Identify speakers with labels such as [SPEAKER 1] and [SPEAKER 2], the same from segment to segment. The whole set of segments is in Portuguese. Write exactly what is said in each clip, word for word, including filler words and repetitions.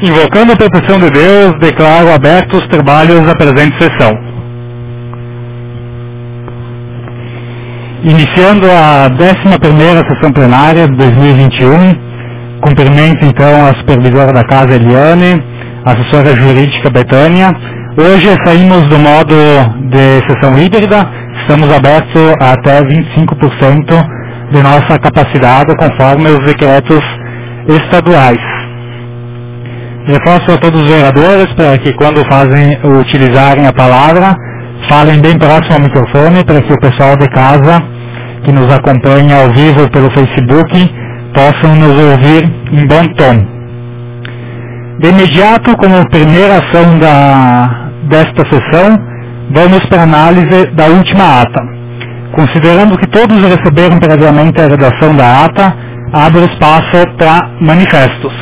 [SPEAKER 1] Invocando a proteção de Deus, declaro abertos os trabalhos da presente sessão. Iniciando a décima primeira sessão plenária de dois mil e vinte e um, cumprimento então a supervisora da casa Eliane, a assessora jurídica Betânia. Hoje saímos do modo de sessão híbrida, estamos abertos a até vinte e cinco por cento de nossa capacidade conforme os decretos estaduais. Reforço a todos os vereadores para que quando fazem, utilizarem a palavra, falem bem próximo ao microfone para que o pessoal de casa que nos acompanha ao vivo pelo Facebook possam nos ouvir em bom tom. De imediato, como primeira ação da, desta sessão, vamos para a análise da última ata. Considerando que todos receberam previamente a redação da ata, abro espaço para manifestos.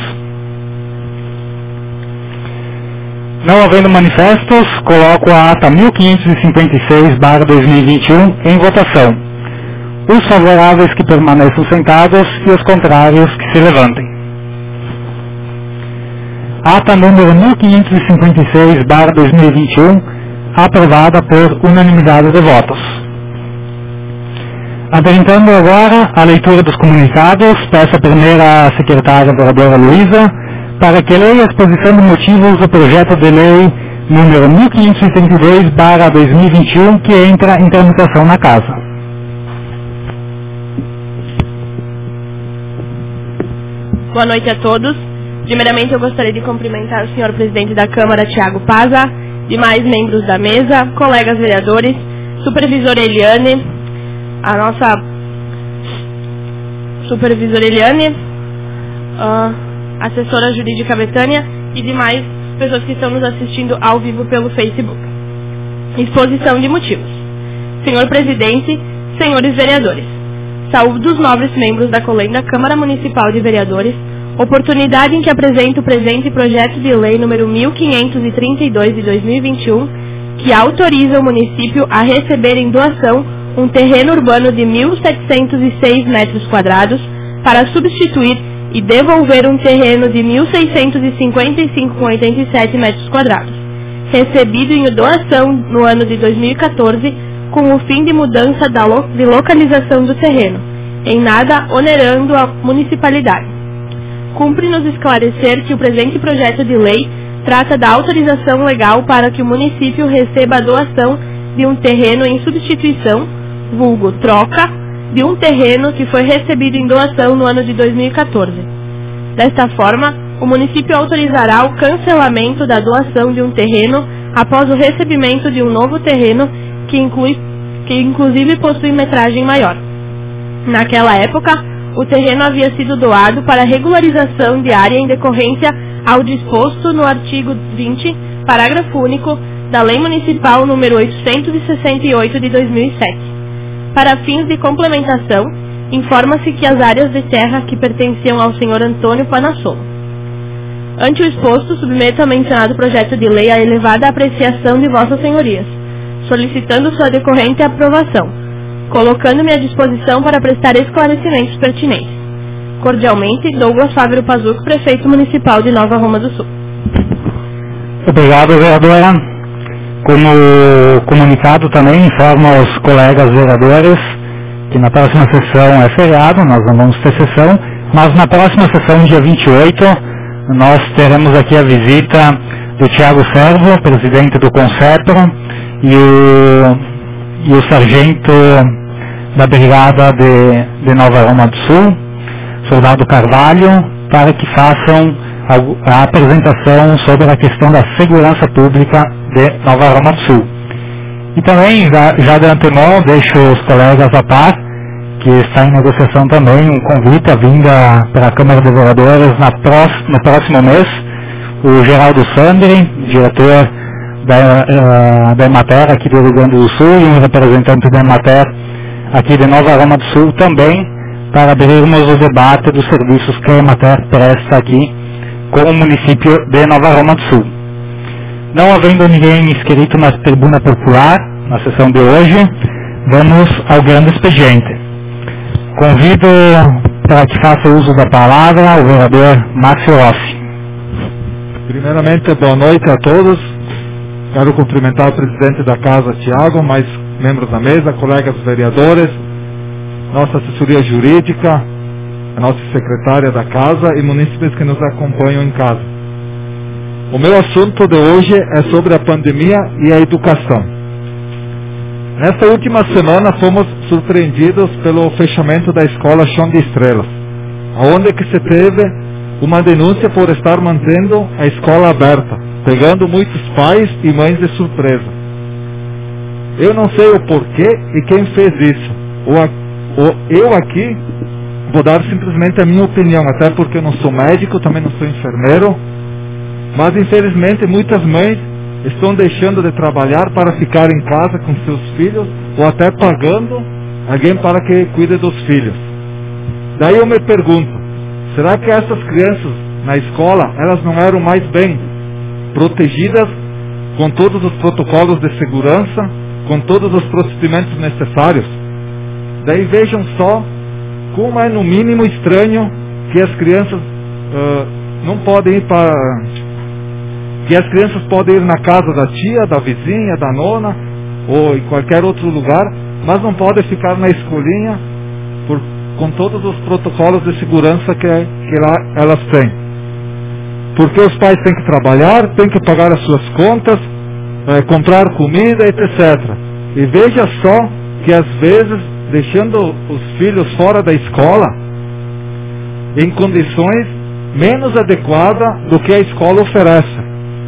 [SPEAKER 1] Não havendo manifestos, coloco a ata mil quinhentos e cinquenta e seis barra dois mil e vinte e um em votação. Os favoráveis que permaneçam sentados e os contrários que se levantem. Ata número mil quinhentos e cinquenta e seis barra dois mil e vinte e um, aprovada por unanimidade de votos. Apresentando agora a leitura dos comunicados, peço a primeira à secretária vereadora Luísa para que leia a exposição de motivos do projeto de lei número mil quinhentos e setenta e dois barra dois mil e vinte e um, que entra em tramitação na casa.
[SPEAKER 2] Boa noite a todos. Primeiramente, eu gostaria de cumprimentar o senhor presidente da Câmara, Tiago Paza, demais membros da mesa, colegas vereadores, supervisora Eliane, a nossa supervisora Eliane, uh, assessora jurídica Betânia e demais pessoas que estão nos assistindo ao vivo pelo Facebook. Exposição de motivos. Senhor presidente, senhores vereadores, saúdo os nobres membros da Colenda Câmara Municipal de Vereadores, oportunidade em que apresento o presente projeto de lei número mil quinhentos e trinta e dois de dois mil e vinte e um, que autoriza o município a receber em doação um terreno urbano de mil setecentos e seis metros quadrados para substituir e devolver um terreno de mil seiscentos e cinquenta e cinco vírgula oitenta e sete metros quadrados, recebido em doação no ano de dois mil e quatorze, com o fim de mudança da lo de localização do terreno, em nada onerando a municipalidade. Cumpre-nos esclarecer que o presente projeto de lei trata da autorização legal para que o município receba a doação de um terreno em substituição, vulgo troca, de um terreno que foi recebido em doação no ano de dois mil e quatorze. Desta forma, o município autorizará o cancelamento da doação de um terreno após o recebimento de um novo terreno que, inclui, que inclusive possui metragem maior. Naquela época, o terreno havia sido doado para regularização de área em decorrência ao disposto no artigo vinte, parágrafo único, da Lei Municipal número oitocentos e sessenta e oito de dois mil e sete. Para fins de complementação, informa-se que as áreas de terra que pertenciam ao senhor Antônio Panassolo. Ante o exposto, submeto ao mencionado projeto de lei a elevada apreciação de vossas senhorias, solicitando sua decorrente aprovação, colocando-me à disposição para prestar esclarecimentos pertinentes. Cordialmente, Douglas Fávero Pazuco, prefeito municipal de Nova Roma do Sul.
[SPEAKER 1] Obrigado, vereadora. Como comunicado também, informo aos colegas vereadores que na próxima sessão é feriado, nós não vamos ter sessão, mas na próxima sessão, dia vinte e oito, nós teremos aqui a visita do Tiago Servo, presidente do Concepro, e o, e o sargento da Brigada de, de Nova Roma do Sul, soldado Carvalho, para que façam a, a apresentação sobre a questão da segurança pública de Nova Roma do Sul. E também, já, já de antemão, deixo os colegas a par, que está em negociação também, um convite à vinda para a Câmara de Vereadores na próxima, no próximo mês, o Geraldo Sandri, diretor da, uh, da Emater aqui do Rio Grande do Sul, e um representante da Emater aqui de Nova Roma do Sul também, para abrirmos o debate dos serviços que a Emater presta aqui com o município de Nova Roma do Sul. Não havendo ninguém inscrito na tribuna popular, na sessão de hoje, vamos ao grande expediente. Convido para que faça uso da palavra o vereador Márcio Rossi.
[SPEAKER 3] Primeiramente, boa noite a todos. Quero cumprimentar o presidente da casa, Tiago, mais membros da mesa, colegas vereadores, nossa assessoria jurídica, a nossa secretária da casa e munícipes que nos acompanham em casa. O meu assunto de hoje é sobre a pandemia e a educação. Nesta última semana fomos surpreendidos pelo fechamento da escola Chão de Estrelas, onde que se teve uma denúncia por estar mantendo a escola aberta, pegando muitos pais e mães de surpresa. Eu não sei o porquê e quem fez isso. O, o, eu aqui vou dar simplesmente a minha opinião, até porque eu não sou médico, também não sou enfermeiro, mas infelizmente muitas mães estão deixando de trabalhar para ficar em casa com seus filhos, ou até pagando alguém para que cuide dos filhos. Daí eu me pergunto, será que essas crianças na escola, elas não eram mais bem protegidas com todos os protocolos de segurança, com todos os procedimentos necessários? Daí vejam só como é no mínimo estranho que as crianças uh, não podem ir para... que as crianças podem ir na casa da tia, da vizinha, da nona, ou em qualquer outro lugar, mas não podem ficar na escolinha por, com todos os protocolos de segurança que, que lá elas têm. Porque os pais têm que trabalhar, têm que pagar as suas contas, é, comprar comida, etcétera. E veja só que às vezes, deixando os filhos fora da escola, em condições menos adequadas do que a escola oferece.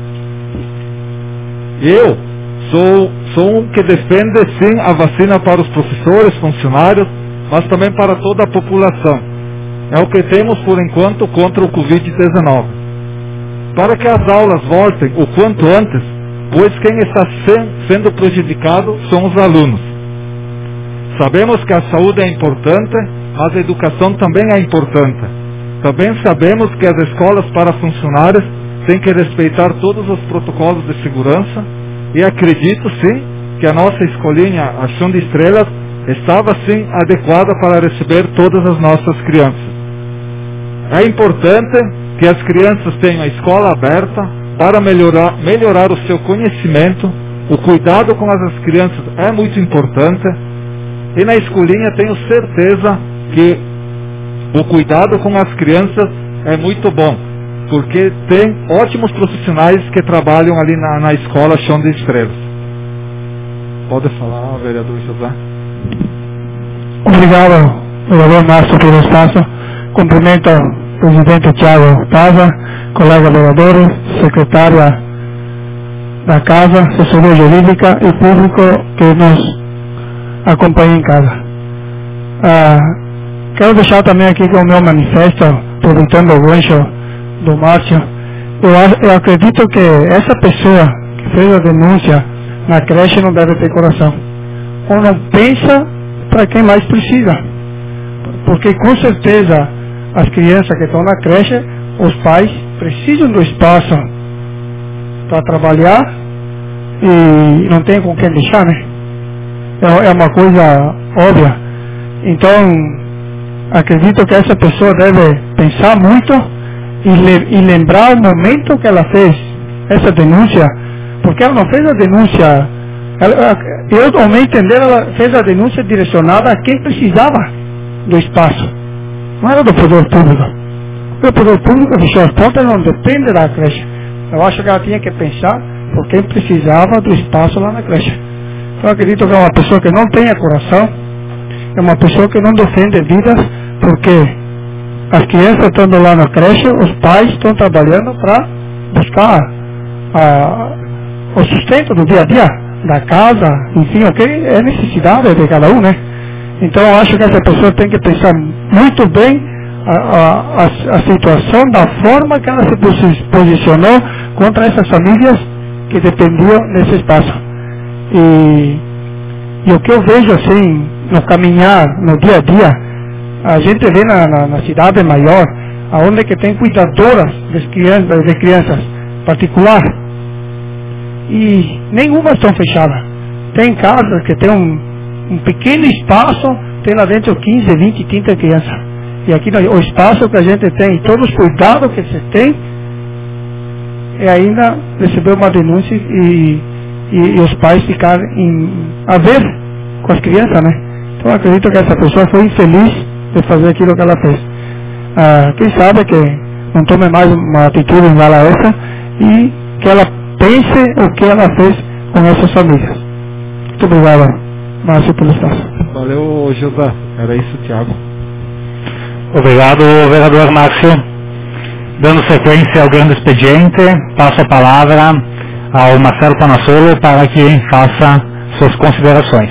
[SPEAKER 3] Eu sou, sou um que defende sim a vacina para os professores, funcionários, mas também para toda a população. É o que temos por enquanto contra o covid dezenove. Para que as aulas voltem o quanto antes, pois quem está sendo prejudicado são os alunos. Sabemos que a saúde é importante, mas a educação também é importante. Também sabemos que as escolas para funcionários têm que respeitar todos os protocolos de segurança, e acredito sim que a nossa escolinha, a Chão de Estrelas, estava sim adequada para receber todas as nossas crianças. É importante que as crianças tenham a escola aberta para melhorar, melhorar o seu conhecimento. O cuidado com as crianças é muito importante, e na escolinha tenho certeza que o cuidado com as crianças é muito bom, porque tem ótimos profissionais que trabalham ali na, na escola Chão de Estrelas. Pode falar, vereador José.
[SPEAKER 1] Obrigado, vereador Márcio, pelo espaço. Cumprimento o presidente Tiago Taza, colega vereadores, secretária da casa, assessoria jurídica e público que nos acompanha em casa. Ah, quero deixar também aqui com o meu manifesto, aproveitando o gancho do Márcio. Eu, eu acredito que essa pessoa que fez a denúncia na creche não deve ter coração. Ou não pensa para quem mais precisa. Porque com certeza as crianças que estão na creche, os pais precisam do espaço para trabalhar e não tem com quem deixar, né? É, é uma coisa óbvia. Então, acredito que essa pessoa deve pensar muito e, le, e lembrar o momento que ela fez essa denúncia, porque ela não fez a denúncia, ela, eu, ao meu entender, ela fez a denúncia direcionada a quem precisava do espaço, não era do poder público. O poder público fechou as portas, não depende da creche. Eu acho que ela tinha que pensar por quem precisava do espaço lá na creche. Então, eu acredito que é uma pessoa que não tenha coração, é uma pessoa que não defende vidas, porque as crianças estando lá na creche, os pais estão trabalhando para buscar a, o sustento do dia a dia, da casa, enfim, o que é necessidade de cada um, né? Então eu acho que essa pessoa tem que pensar muito bem a, a, a, a situação, da forma que ela se posicionou contra essas famílias que dependiam desse espaço. E, e o que eu vejo assim, no caminhar, no dia a dia, a gente vê na, na, na cidade maior, aonde que tem cuidadoras de crianças, de crianças particular, e nenhuma estão fechadas. Tem casas que tem um, um pequeno espaço, tem lá dentro quinze, vinte, trinta crianças. E aqui o espaço que a gente tem, todos os cuidados que se tem,
[SPEAKER 4] e ainda recebeu uma denúncia e, e, e os pais ficaram em, a ver com as crianças, né? Então eu acredito que essa pessoa foi infeliz de fazer aquilo que ela fez. Ah, quem sabe que não tome mais uma atitude igual a essa e que ela pense o que ela fez com essas famílias. Muito obrigado, Márcio, pelo espaço.
[SPEAKER 3] Valeu, José. Era isso, Tiago.
[SPEAKER 1] Obrigado, vereador Márcio. Dando sequência ao grande expediente, passo a palavra ao Marcelo Panassolo para que faça suas considerações.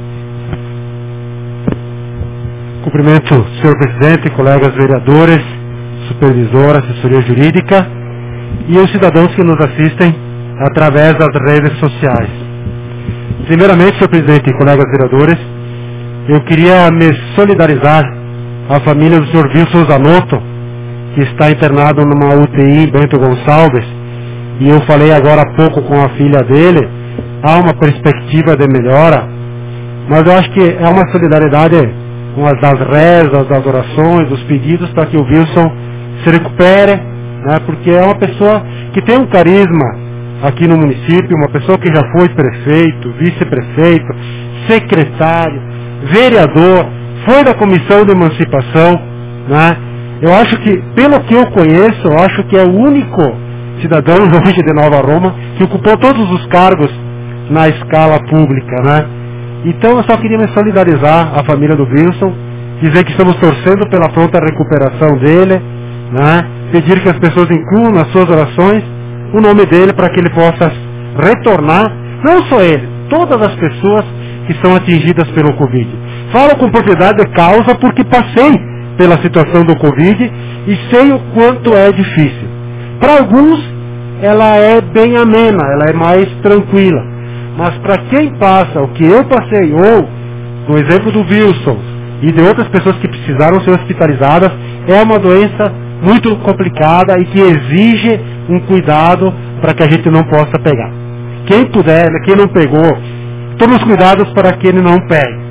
[SPEAKER 5] Cumprimento, senhor presidente, colegas vereadores, supervisor, assessoria jurídica e os cidadãos que nos assistem através das redes sociais. Primeiramente, senhor presidente e colegas vereadores, eu queria me solidarizar à família do senhor Wilson Zanotto, que está internado numa U T I Bento Gonçalves, e eu falei agora há pouco com a filha dele, há uma perspectiva de melhora, mas eu acho que é uma solidariedade com as das rezas, das orações, dos pedidos para que o Wilson se recupere, né, porque é uma pessoa que tem um carisma aqui no município, uma pessoa que já foi prefeito, vice-prefeito, secretário, vereador, foi da comissão de emancipação, né? Eu acho que, pelo que eu conheço, eu acho que é o único cidadão hoje de Nova Roma que ocupou todos os cargos na escala pública, né? Então eu só queria me solidarizar à família do Wilson, dizer que estamos torcendo pela pronta recuperação dele, né? Pedir que as pessoas incluam nas suas orações o nome dele para que ele possa retornar, não só ele, todas as pessoas que são atingidas pelo Covid. Falo com propriedade de causa porque passei pela situação do Covid e sei o quanto é difícil. Para alguns, ela é bem amena, ela é mais tranquila. Mas para quem passa o que eu passei, ou no exemplo do Wilson e de outras pessoas que precisaram ser hospitalizadas, é uma doença muito complicada e que exige um cuidado para que a gente não possa pegar. Quem puder, quem não pegou, tome os cuidados para que ele não pegue.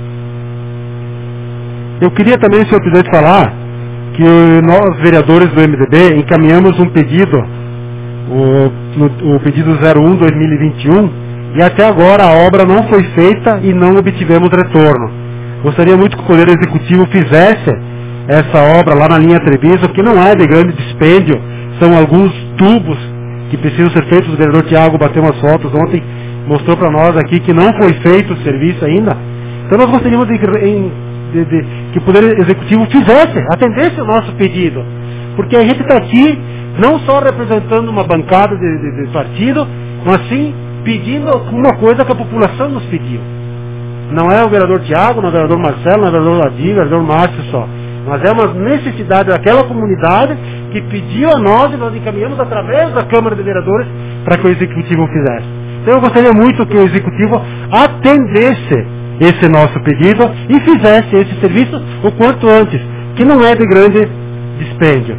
[SPEAKER 5] Eu queria também, senhor presidente, falar que nós, vereadores do M D B, encaminhamos um pedido, o, no, o pedido zero um barra dois mil e vinte e um, e até agora a obra não foi feita e não obtivemos retorno. Gostaria muito que o Poder Executivo fizesse essa obra lá na linha Treviso, que não é de grande dispêndio, são alguns tubos que precisam ser feitos. O vereador Tiago bateu umas fotos ontem, mostrou para nós aqui que não foi feito o serviço ainda. Então nós gostaríamos de, em, de, de que o Poder Executivo fizesse, atendesse o nosso pedido, porque a gente está aqui não só representando uma bancada de, de, de partido, mas sim pedindo uma coisa que a população nos pediu. Não é o vereador Tiago, não é o vereador Marcelo, não é o vereador Ladir, não é o vereador Márcio só, mas é uma necessidade daquela comunidade que pediu a nós e nós encaminhamos através da Câmara de Vereadores para que o Executivo fizesse. Então eu gostaria muito que o Executivo atendesse esse nosso pedido e fizesse esse serviço o quanto antes, que não é de grande dispêndio.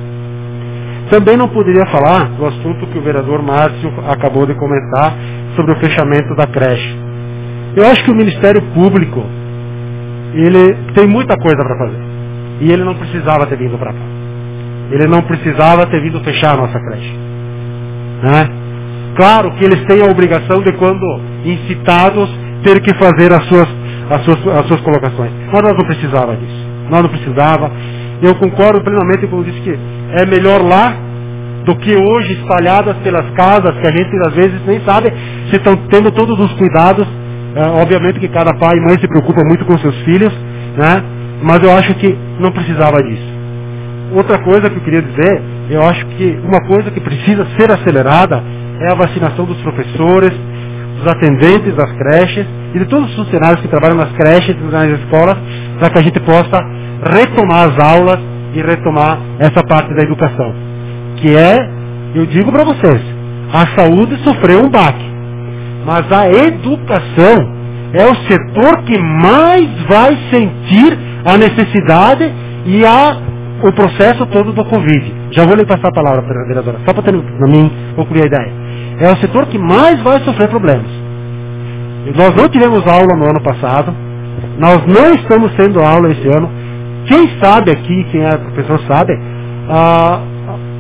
[SPEAKER 5] Também não poderia falar do assunto que o vereador Márcio acabou de comentar sobre o fechamento da creche. Eu acho que o Ministério Público, ele tem muita coisa para fazer. E ele não precisava ter vindo para cá. Ele não precisava ter vindo fechar a nossa creche. Né? Claro que eles têm a obrigação de, quando incitados, ter que fazer as suas, as suas, as suas colocações. Mas nós não precisava disso. Nós não precisava. Eu concordo plenamente com o que disse que é melhor lá do que hoje espalhadas pelas casas, que a gente às vezes nem sabe se estão tendo todos os cuidados. É, obviamente que cada pai e mãe se preocupa muito com seus filhos, né? Mas eu acho que não precisava disso. Outra coisa que eu queria dizer, eu acho que uma coisa que precisa ser acelerada é a vacinação dos professores, dos atendentes das creches e de todos os funcionários que trabalham nas creches e nas escolas, para que a gente possa retomar as aulas e retomar essa parte da educação. Que é, eu digo para vocês, a saúde sofreu um baque. Mas a educação é o setor que mais vai sentir a necessidade e a, o processo todo do Covid. Já vou lhe passar a palavra, vereadora, só para mim concluir a ideia. É o setor que mais vai sofrer problemas. Nós não tivemos aula no ano passado, nós não estamos tendo aula esse ano. Quem sabe aqui, quem é professor sabe, a,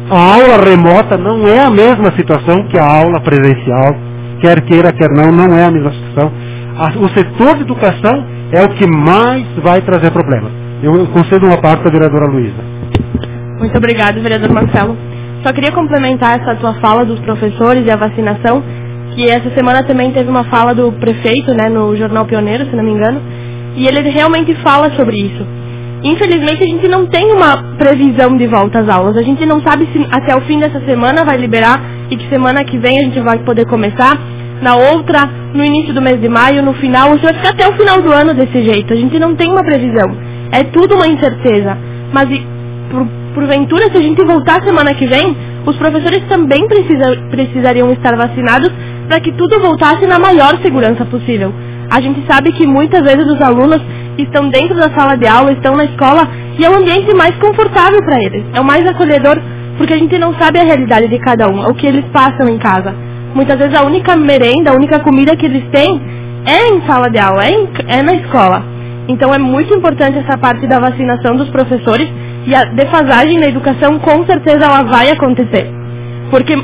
[SPEAKER 5] A aula remota não é a mesma situação que a aula presencial, quer queira, quer não, não é a mesma situação. O setor de educação é o que mais vai trazer problemas. Eu concedo uma parte à vereadora Luísa.
[SPEAKER 2] Muito obrigado, vereador Marcelo. Só queria complementar essa tua fala dos professores e a vacinação, que essa semana também teve uma fala do prefeito, né, no Jornal Pioneiro, se não me engano, e ele realmente fala sobre isso. Infelizmente, a gente não tem uma previsão de volta às aulas. A gente não sabe se até o fim dessa semana vai liberar e que semana que vem a gente vai poder começar. Na outra, no início do mês de maio, no final, ou se vai ficar até o final do ano desse jeito. A gente não tem uma previsão. É tudo uma incerteza. Mas, e, por, porventura, se a gente voltar semana que vem, os professores também precisa, precisariam estar vacinados para que tudo voltasse na maior segurança possível. A gente sabe que muitas vezes os alunos estão dentro da sala de aula, estão na escola, e é o ambiente mais confortável para eles. É o mais acolhedor, porque a gente não sabe a realidade de cada um, o que eles passam em casa. Muitas vezes a única merenda, a única comida que eles têm é em sala de aula, é, em, é na escola. Então é muito importante essa parte da vacinação dos professores, e a defasagem na educação com certeza ela vai acontecer. Porque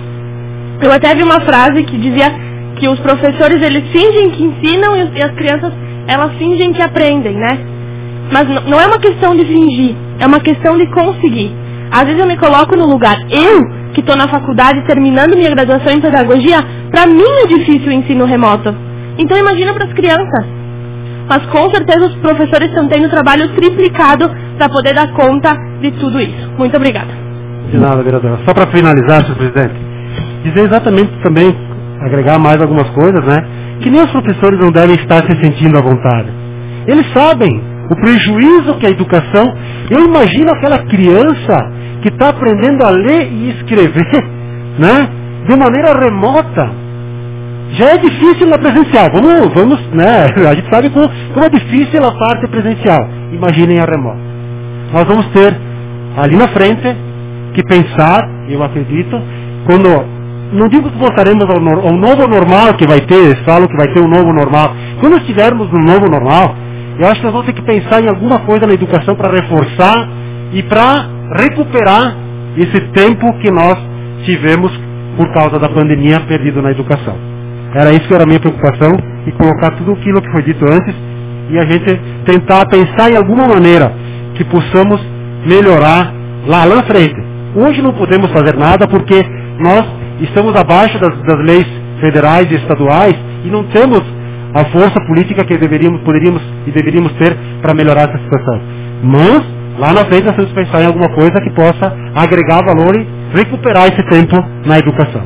[SPEAKER 2] eu até vi uma frase que dizia que os professores eles fingem que ensinam e as crianças elas fingem que aprendem, né? Mas não é uma questão de fingir, é uma questão de conseguir. Às vezes eu me coloco no lugar, eu que estou na faculdade terminando minha graduação em pedagogia, para mim é difícil o ensino remoto. Então imagina para as crianças. Mas com certeza os professores estão tendo trabalho triplicado para poder dar conta de tudo isso. Muito obrigada.
[SPEAKER 5] De nada, vereadora. Só para finalizar, senhor presidente, dizer exatamente também, agregar mais algumas coisas, né? Que nem os professores não devem estar se sentindo à vontade. Eles sabem o prejuízo que a educação... Eu imagino aquela criança que está aprendendo a ler e escrever, né? De maneira remota. Já é difícil na presencial. Vamos, vamos, né? A gente sabe como, como é difícil a parte presencial. Imaginem a remota. Nós vamos ter ali na frente que pensar, eu acredito, quando... Não digo que voltaremos ao, no, ao novo normal que vai ter, eles falam que vai ter um novo normal. Quando estivermos no novo normal, eu acho que nós vamos ter que pensar em alguma coisa na educação para reforçar e para recuperar esse tempo que nós tivemos por causa da pandemia perdido na educação. Era isso que era a minha preocupação, e colocar tudo aquilo que foi dito antes e a gente tentar pensar em alguma maneira que possamos melhorar lá na frente. Hoje não podemos fazer nada porque nós estamos abaixo das, das leis federais e estaduais e não temos a força política que deveríamos, poderíamos e deveríamos ter para melhorar essa situação. Mas, lá na frente, nós temos que pensar em alguma coisa que possa agregar valor e recuperar esse tempo na educação.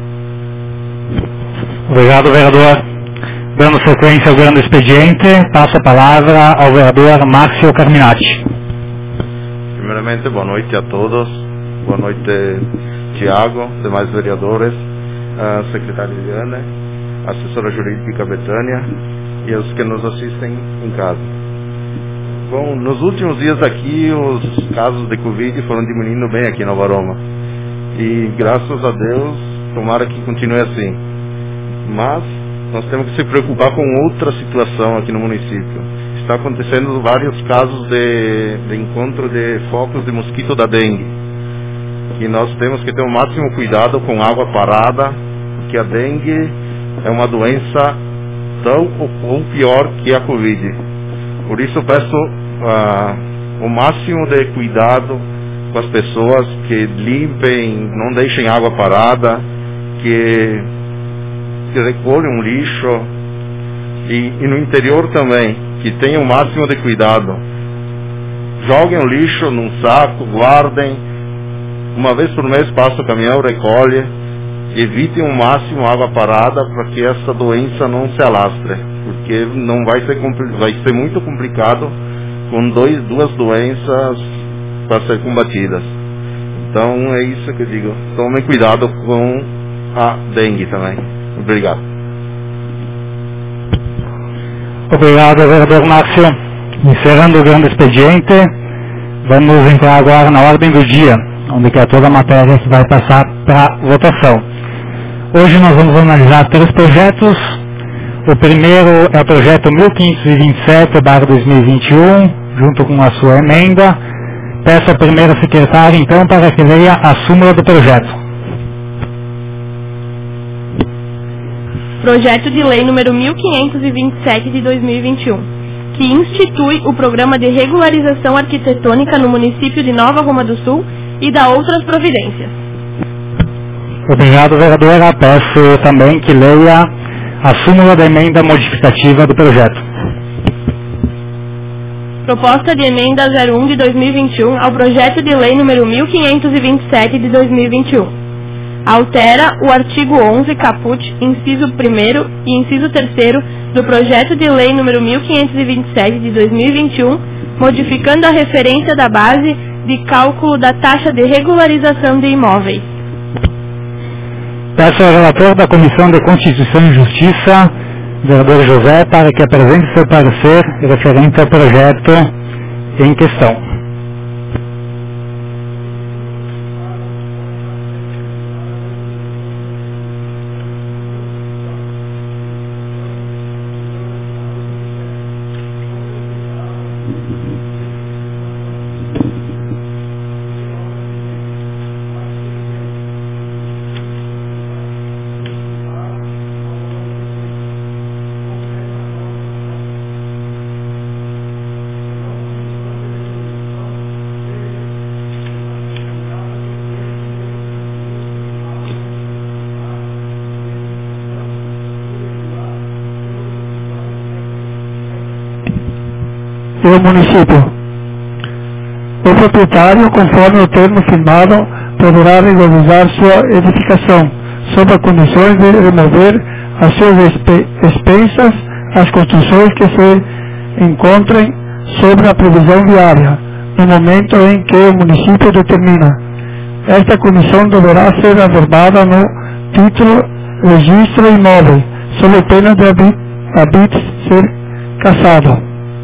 [SPEAKER 1] Obrigado, vereador. Dando sequência ao grande expediente, passo a palavra ao vereador Márcio Carminati.
[SPEAKER 6] Primeiramente, boa noite a todos. Boa noite, Tiago, demais vereadores, a secretária Eliane, a assessora jurídica Betânia e os que nos assistem em casa. Bom, nos últimos dias aqui, os casos de Covid foram diminuindo bem aqui em Nova Aroma. E graças a Deus, tomara que continue assim. Mas nós temos que se preocupar com outra situação aqui no município. Está acontecendo vários casos de, de encontro de focos de mosquito da dengue. E nós temos que ter o máximo cuidado com água parada, porque a dengue é uma doença tão ou pior que a Covid. Por isso eu peço uh, o máximo de cuidado com as pessoas, que limpem, não deixem água parada, que, que recolham lixo, e, e no interior também, que tenham o máximo de cuidado. Joguem o lixo num saco, guardem. Uma vez por mês passa o caminhão, recolhe. Evitem o máximo água parada para que essa doença não se alastre, porque não vai ser, vai ser muito complicado com dois, duas doenças para ser combatidas. Então é isso que eu digo. Tomem cuidado com a dengue também. Obrigado.
[SPEAKER 1] Obrigado, vereador Márcio. Encerrando o grande expediente, vamos entrar agora na ordem do dia, onde que é toda a matéria que vai passar para votação. Hoje nós vamos analisar três projetos. O primeiro é o projeto mil quinhentos e vinte e sete barra dois mil e vinte e um, junto com a sua emenda, Peço à primeira secretária, então, para que leia a súmula do projeto.
[SPEAKER 2] Projeto de Lei número mil quinhentos e vinte e sete de dois mil e vinte e um, que institui o Programa de Regularização Arquitetônica no município de Nova Roma do Sul e dá outras providências.
[SPEAKER 1] Obrigado, vereadora. Peço também que leia a súmula da emenda modificativa do projeto.
[SPEAKER 2] Proposta de emenda zero um de dois mil e vinte e um ao projeto de lei número mil quinhentos e vinte e sete de dois mil e vinte e um. Altera o artigo onze, caput, inciso primeiro e inciso terceiro do projeto de lei número mil quinhentos e vinte e sete de dois mil e vinte e um, modificando a referência da base de cálculo da taxa de regularização de imóveis.
[SPEAKER 1] Peço ao relator da Comissão de Constituição e Justiça, vereador José, para que apresente seu parecer referente ao projeto em questão.
[SPEAKER 4] do município. O proprietário, conforme o termo firmado, poderá regularizar sua edificação, sob as condições de remover as suas expensas as construções que se encontrem sobre a previsão viária, no momento em que o município determina. Esta comissão deverá ser averbada no título Registro Imóvel, sob pena de habites ser cassado.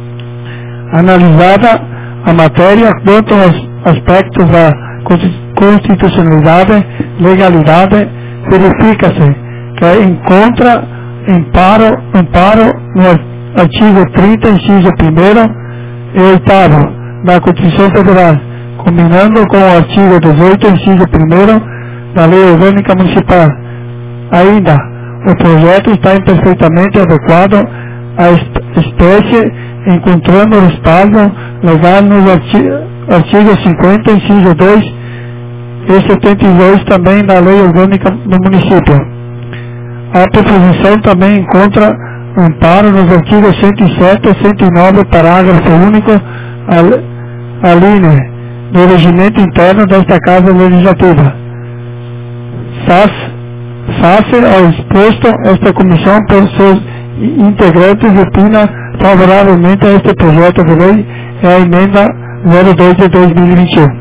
[SPEAKER 4] Analisada a matéria quanto aos aspectos da constitucionalidade, legalidade, verifica-se que encontra amparo, amparo no artigo trinta, inciso primeiro e oitavo da Constituição Federal, combinando com o artigo dezoito, inciso primeiro da Lei Orgânica Municipal. Ainda, o projeto está perfeitamente adequado à espécie, encontrando respaldo legal nos artigos cinquenta, inciso dois e setenta e dois também da Lei Orgânica do Município. A proposição também encontra amparo nos artigos cento e sete e cento e nove, parágrafo único, a linha do regimento interno desta Casa Legislativa. Face ao exposto, esta comissão, por seus integrantes, opina favoravelmente a este projeto de lei e a emenda zero dois de dois mil e vinte e um.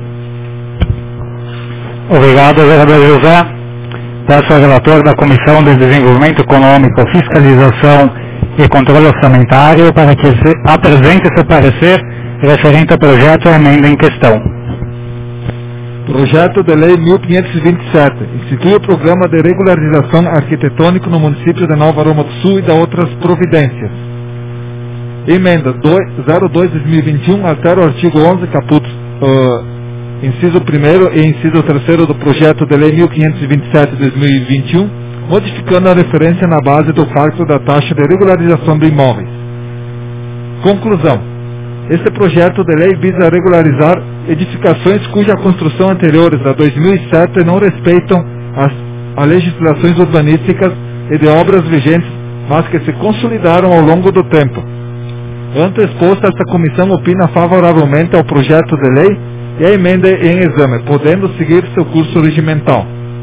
[SPEAKER 1] Obrigado, vereador José. Peço ao relator da Comissão de Desenvolvimento Econômico, Fiscalização e Controle Orçamentário para que se apresente seu parecer referente ao projeto e à emenda em questão.
[SPEAKER 3] Projeto de Lei mil quinhentos e vinte e sete institui o Programa de Regularização Arquitetônica no município de Nova Roma do Sul e da outras providências. Emenda zero dois de dois mil e vinte e um altera o artigo onze, caput, uh, inciso primeiro e inciso terceiro do Projeto de Lei mil quinhentos e vinte e sete de dois mil e vinte e um, modificando a referência na base do cálculo da taxa de regularização de imóveis. Conclusão. Este projeto de lei visa regularizar edificações cuja construção anteriores a dois mil e sete não respeitam as, as legislações urbanísticas e de obras vigentes, mas que se consolidaram ao longo do tempo. Ante exposto, esta comissão opina favoravelmente ao projeto de lei e a emenda em exame, podendo seguir seu curso regimental.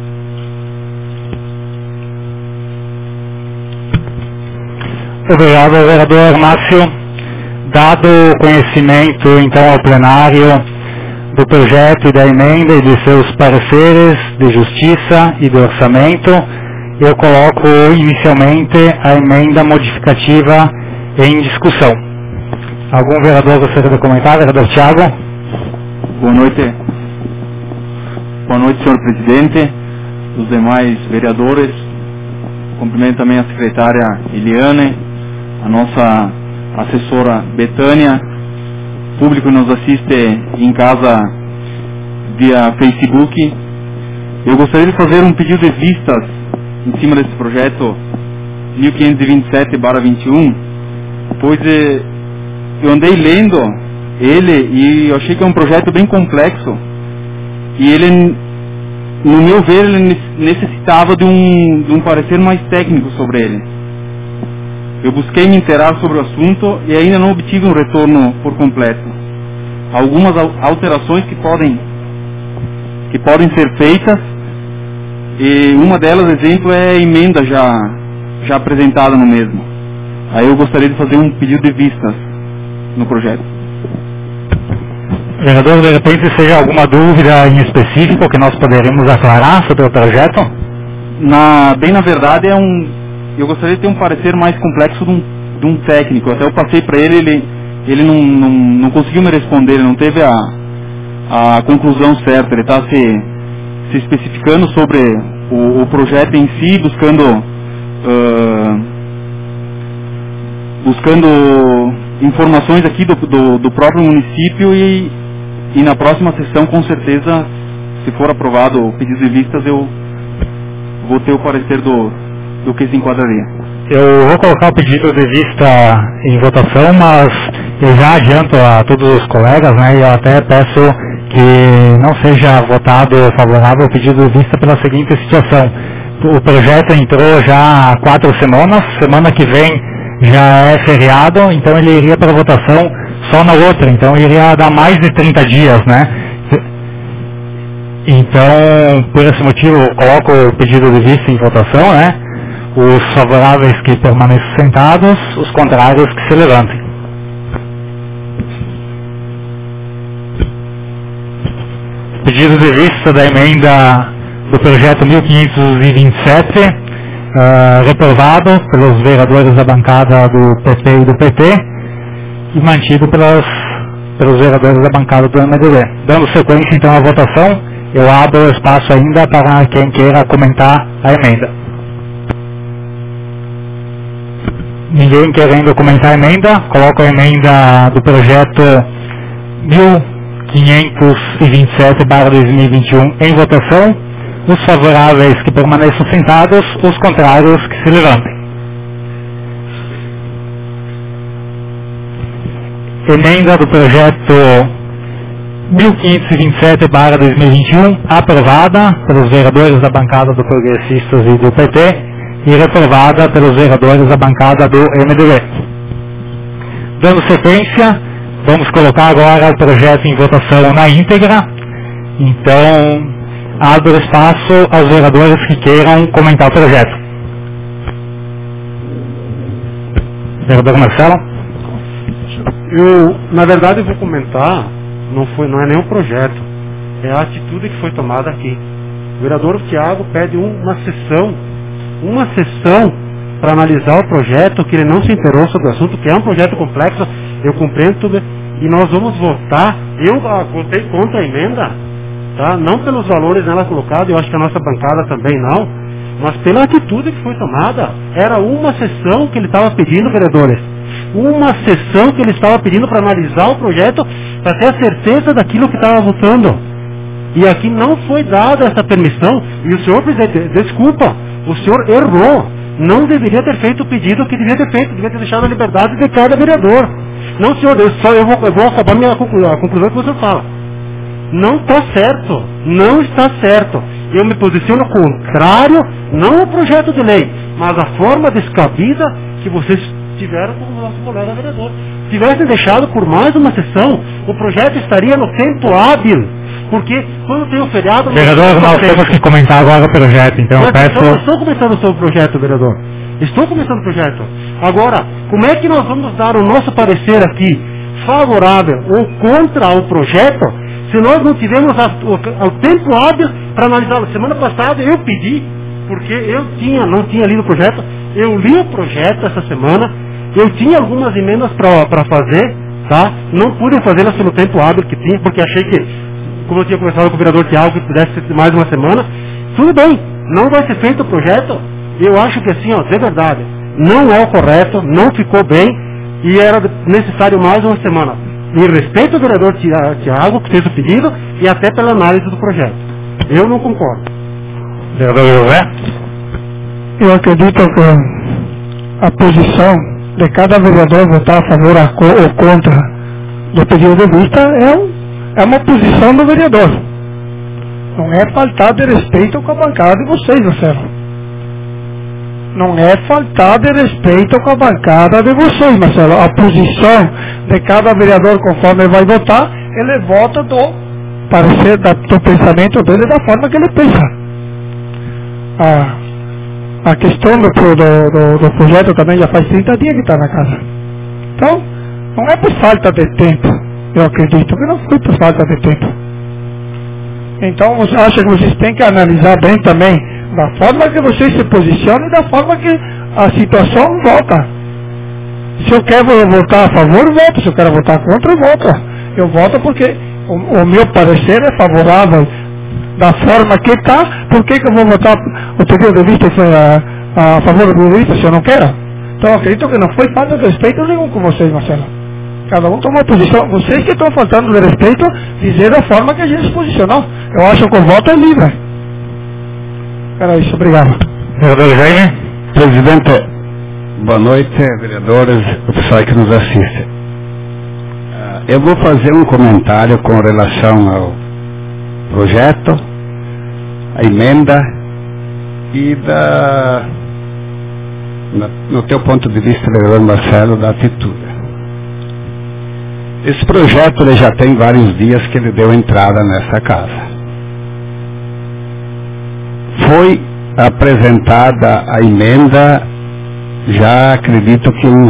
[SPEAKER 1] Obrigado, vereador Márcio. Dado o conhecimento, então, ao plenário do projeto e da emenda e de seus pareceres de justiça e de orçamento, eu coloco inicialmente a emenda modificativa em discussão. Algum vereador gostaria de comentar? Vereador Thiago?
[SPEAKER 7] Boa noite. Boa noite, senhor presidente, os demais vereadores. Cumprimento também a secretária Eliane, a nossa assessora Betânia, público que nos assiste em casa via Facebook. Eu gostaria de fazer um pedido de vistas em cima desse projeto mil quinhentos e vinte e sete barra vinte e um, pois eh, eu andei lendo ele e eu achei que é um projeto bem complexo e ele, no meu ver, ele necessitava de um, de um parecer mais técnico sobre ele. Eu busquei me inteirar sobre o assunto e ainda não obtive um retorno por completo. Algumas alterações que podem, que podem ser feitas, e uma delas, exemplo, é a emenda já, já apresentada no mesmo. Aí eu gostaria de fazer um pedido de vistas no projeto.
[SPEAKER 1] Vereador, de repente, seja alguma dúvida em específico que nós poderíamos aclarar sobre o projeto?
[SPEAKER 7] Na, bem na verdade, é um, eu gostaria de ter um parecer mais complexo de um, de um técnico. Até eu passei para ele, ele, ele não, não, não conseguiu me responder, ele não teve a, a conclusão certa. Ele está se, se especificando sobre o, o projeto em si, buscando, uh, buscando informações aqui do, do, do próprio município e, e na próxima sessão, com certeza, se for aprovado o pedido de vistas, eu vou ter o parecer do, do que se enquadraria.
[SPEAKER 1] Eu vou colocar o pedido de vista em votação, mas eu já adianto a todos os colegas, né, e eu até peço que não seja votado favorável o pedido de vista pela seguinte situação. O projeto entrou já há quatro semanas, semana que vem já é feriado, então ele iria para votação só na outra, então iria dar mais de trinta dias, né? Então, por esse motivo, eu coloco o pedido de vista em votação, né? Os favoráveis que permaneçam sentados, os contrários que se levantem. Pedido de vista da emenda do projeto mil quinhentos e vinte e sete, uh, reprovado pelos vereadores da bancada do P P e do P T e mantido pelas, pelos vereadores da bancada do M D B. Dando sequência então à votação, eu abro o espaço ainda para quem queira comentar a emenda. Ninguém querendo comentar a emenda, coloco a emenda do projeto mil quinhentos e vinte e sete barra dois mil e vinte e um em votação. Os favoráveis que permaneçam sentados, os contrários que se levantem. Emenda do projeto mil quinhentos e vinte e sete barra dois mil e vinte e um, aprovada pelos vereadores da bancada do Progressistas e do P T e reprovada pelos vereadores da bancada do M D B. Dando sequência, vamos colocar agora o projeto em votação na íntegra. Então, abro espaço aos vereadores que queiram comentar o projeto. Vereador Marcelo?
[SPEAKER 5] Eu, na verdade, eu vou comentar, não, foi, não é nem um projeto, é a atitude que foi tomada aqui. O vereador Tiago pede uma sessão, uma sessão para analisar o projeto, que ele não se inteirou sobre o assunto, que é um projeto complexo, eu compreendo tudo, e nós vamos votar. Eu ah, votei contra a emenda, tá? Não pelos valores nela colocados, eu acho que a nossa bancada também não, mas pela atitude que foi tomada. Era uma sessão que ele estava pedindo, vereadores, uma sessão que ele estava pedindo para analisar o projeto, para ter a certeza daquilo que estava votando. E aqui não foi dada essa permissão, e o senhor presidente, desculpa, o senhor errou, não deveria ter feito o pedido que devia ter feito, devia ter deixado a liberdade de cada vereador. Não, senhor, eu, só, eu, vou, eu vou acabar minha conclusão, a conclusão que você fala. Não está certo, não está certo. Eu me posiciono contrário, não ao projeto de lei, mas à forma descabida que vocês tiveram com o nosso colega vereador. Se tivessem deixado por mais uma sessão, o projeto estaria no tempo hábil, porque quando tem o feriado...
[SPEAKER 1] Vereador, nós temos que comentar agora o projeto, então eu peço...
[SPEAKER 5] Eu estou começando sobre o projeto, vereador. Estou começando o projeto. Agora, como é que nós vamos dar o nosso parecer aqui, favorável ou contra o projeto, se nós não tivemos a, o, o tempo hábil para analisá-lo? Semana passada eu pedi, porque eu tinha, não tinha lido o projeto, eu li o projeto essa semana, eu tinha algumas emendas para fazer, tá? Não pude fazê-las pelo tempo hábil que tinha, porque achei que, como eu tinha conversado com o vereador Tiago, que pudesse ser mais uma semana. Tudo bem, não vai ser feito o projeto. Eu acho que assim, ó, de verdade, não é o correto, não ficou bem e era necessário mais uma semana. em respeito ao vereador Tiago, que fez o pedido, e até pela análise do projeto. Eu não concordo.
[SPEAKER 1] Vereador José?
[SPEAKER 4] Eu acredito que a posição de cada vereador votar a favor ou contra do pedido de vista é, um, é uma posição do vereador. Não é faltar de respeito com a bancada de vocês, Marcelo. Não é faltar de respeito com a bancada de vocês, Marcelo. A posição de cada vereador, conforme ele vai votar, ele vota do parecer, da, do pensamento dele, da forma que ele pensa. A, a questão do, do, do, do projeto também já faz trinta dias que está na casa. Então, não é por falta de tempo. Eu acredito que não foi por falta de tempo. Então, você acha que vocês têm que analisar bem também da forma que vocês se posicionam e da forma que a situação volta. Se eu quero votar a favor, eu voto. Se eu quero votar contra, eu voto. Eu voto porque o, o meu parecer é favorável da forma que está. Por que, que eu vou votar o pedido de vista a, a favor do pedido de vista se eu não quero? Então eu acredito que não foi falta de respeito nenhum com vocês, Marcelo. Cada um tomou posição. Vocês que estão faltando de respeito, dizer da forma que a gente se posicionou. Eu acho que o voto é livre. Era isso, obrigado.
[SPEAKER 1] Vereador Jaime?
[SPEAKER 8] Presidente, boa noite, vereadores, o pessoal que nos assiste. Eu vou fazer um comentário com relação ao projeto, a emenda e da, no teu ponto de vista, vereador Marcelo, da atitude. Esse projeto ele já tem vários dias que ele deu entrada nessa casa. Foi apresentada a emenda, já acredito que uns,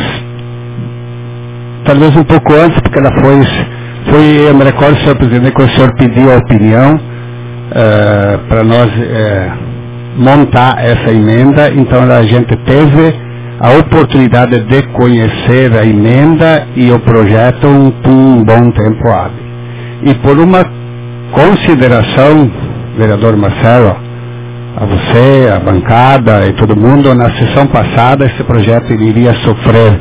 [SPEAKER 8] talvez um pouco antes, porque ela foi, foi eu me recordo, senhor presidente, que o senhor pediu a opinião uh, para nós uh, montar essa emenda, então a gente teve a oportunidade de conhecer a emenda e o projeto um, um bom tempo hábil. E por uma consideração, vereador Marcelo, a você, a bancada e todo mundo, na sessão passada esse projeto iria sofrer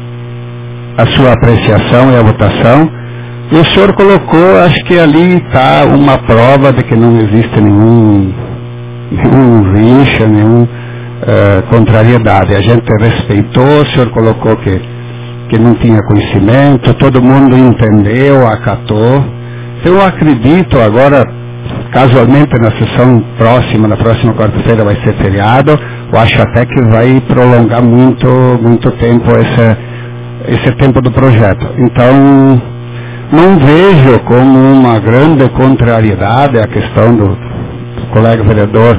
[SPEAKER 8] a sua apreciação e a votação, e o senhor colocou, acho que ali está uma prova de que não existe nenhum, nenhum rixa, nenhum uh, contrariedade. A gente respeitou, o senhor colocou que, que não tinha conhecimento, todo mundo entendeu, acatou. Eu acredito agora, casualmente na sessão próxima, na próxima quarta-feira vai ser feriado, eu acho até que vai prolongar muito, muito tempo esse, esse tempo do projeto. Então, não vejo como uma grande contrariedade a questão do, do colega vereador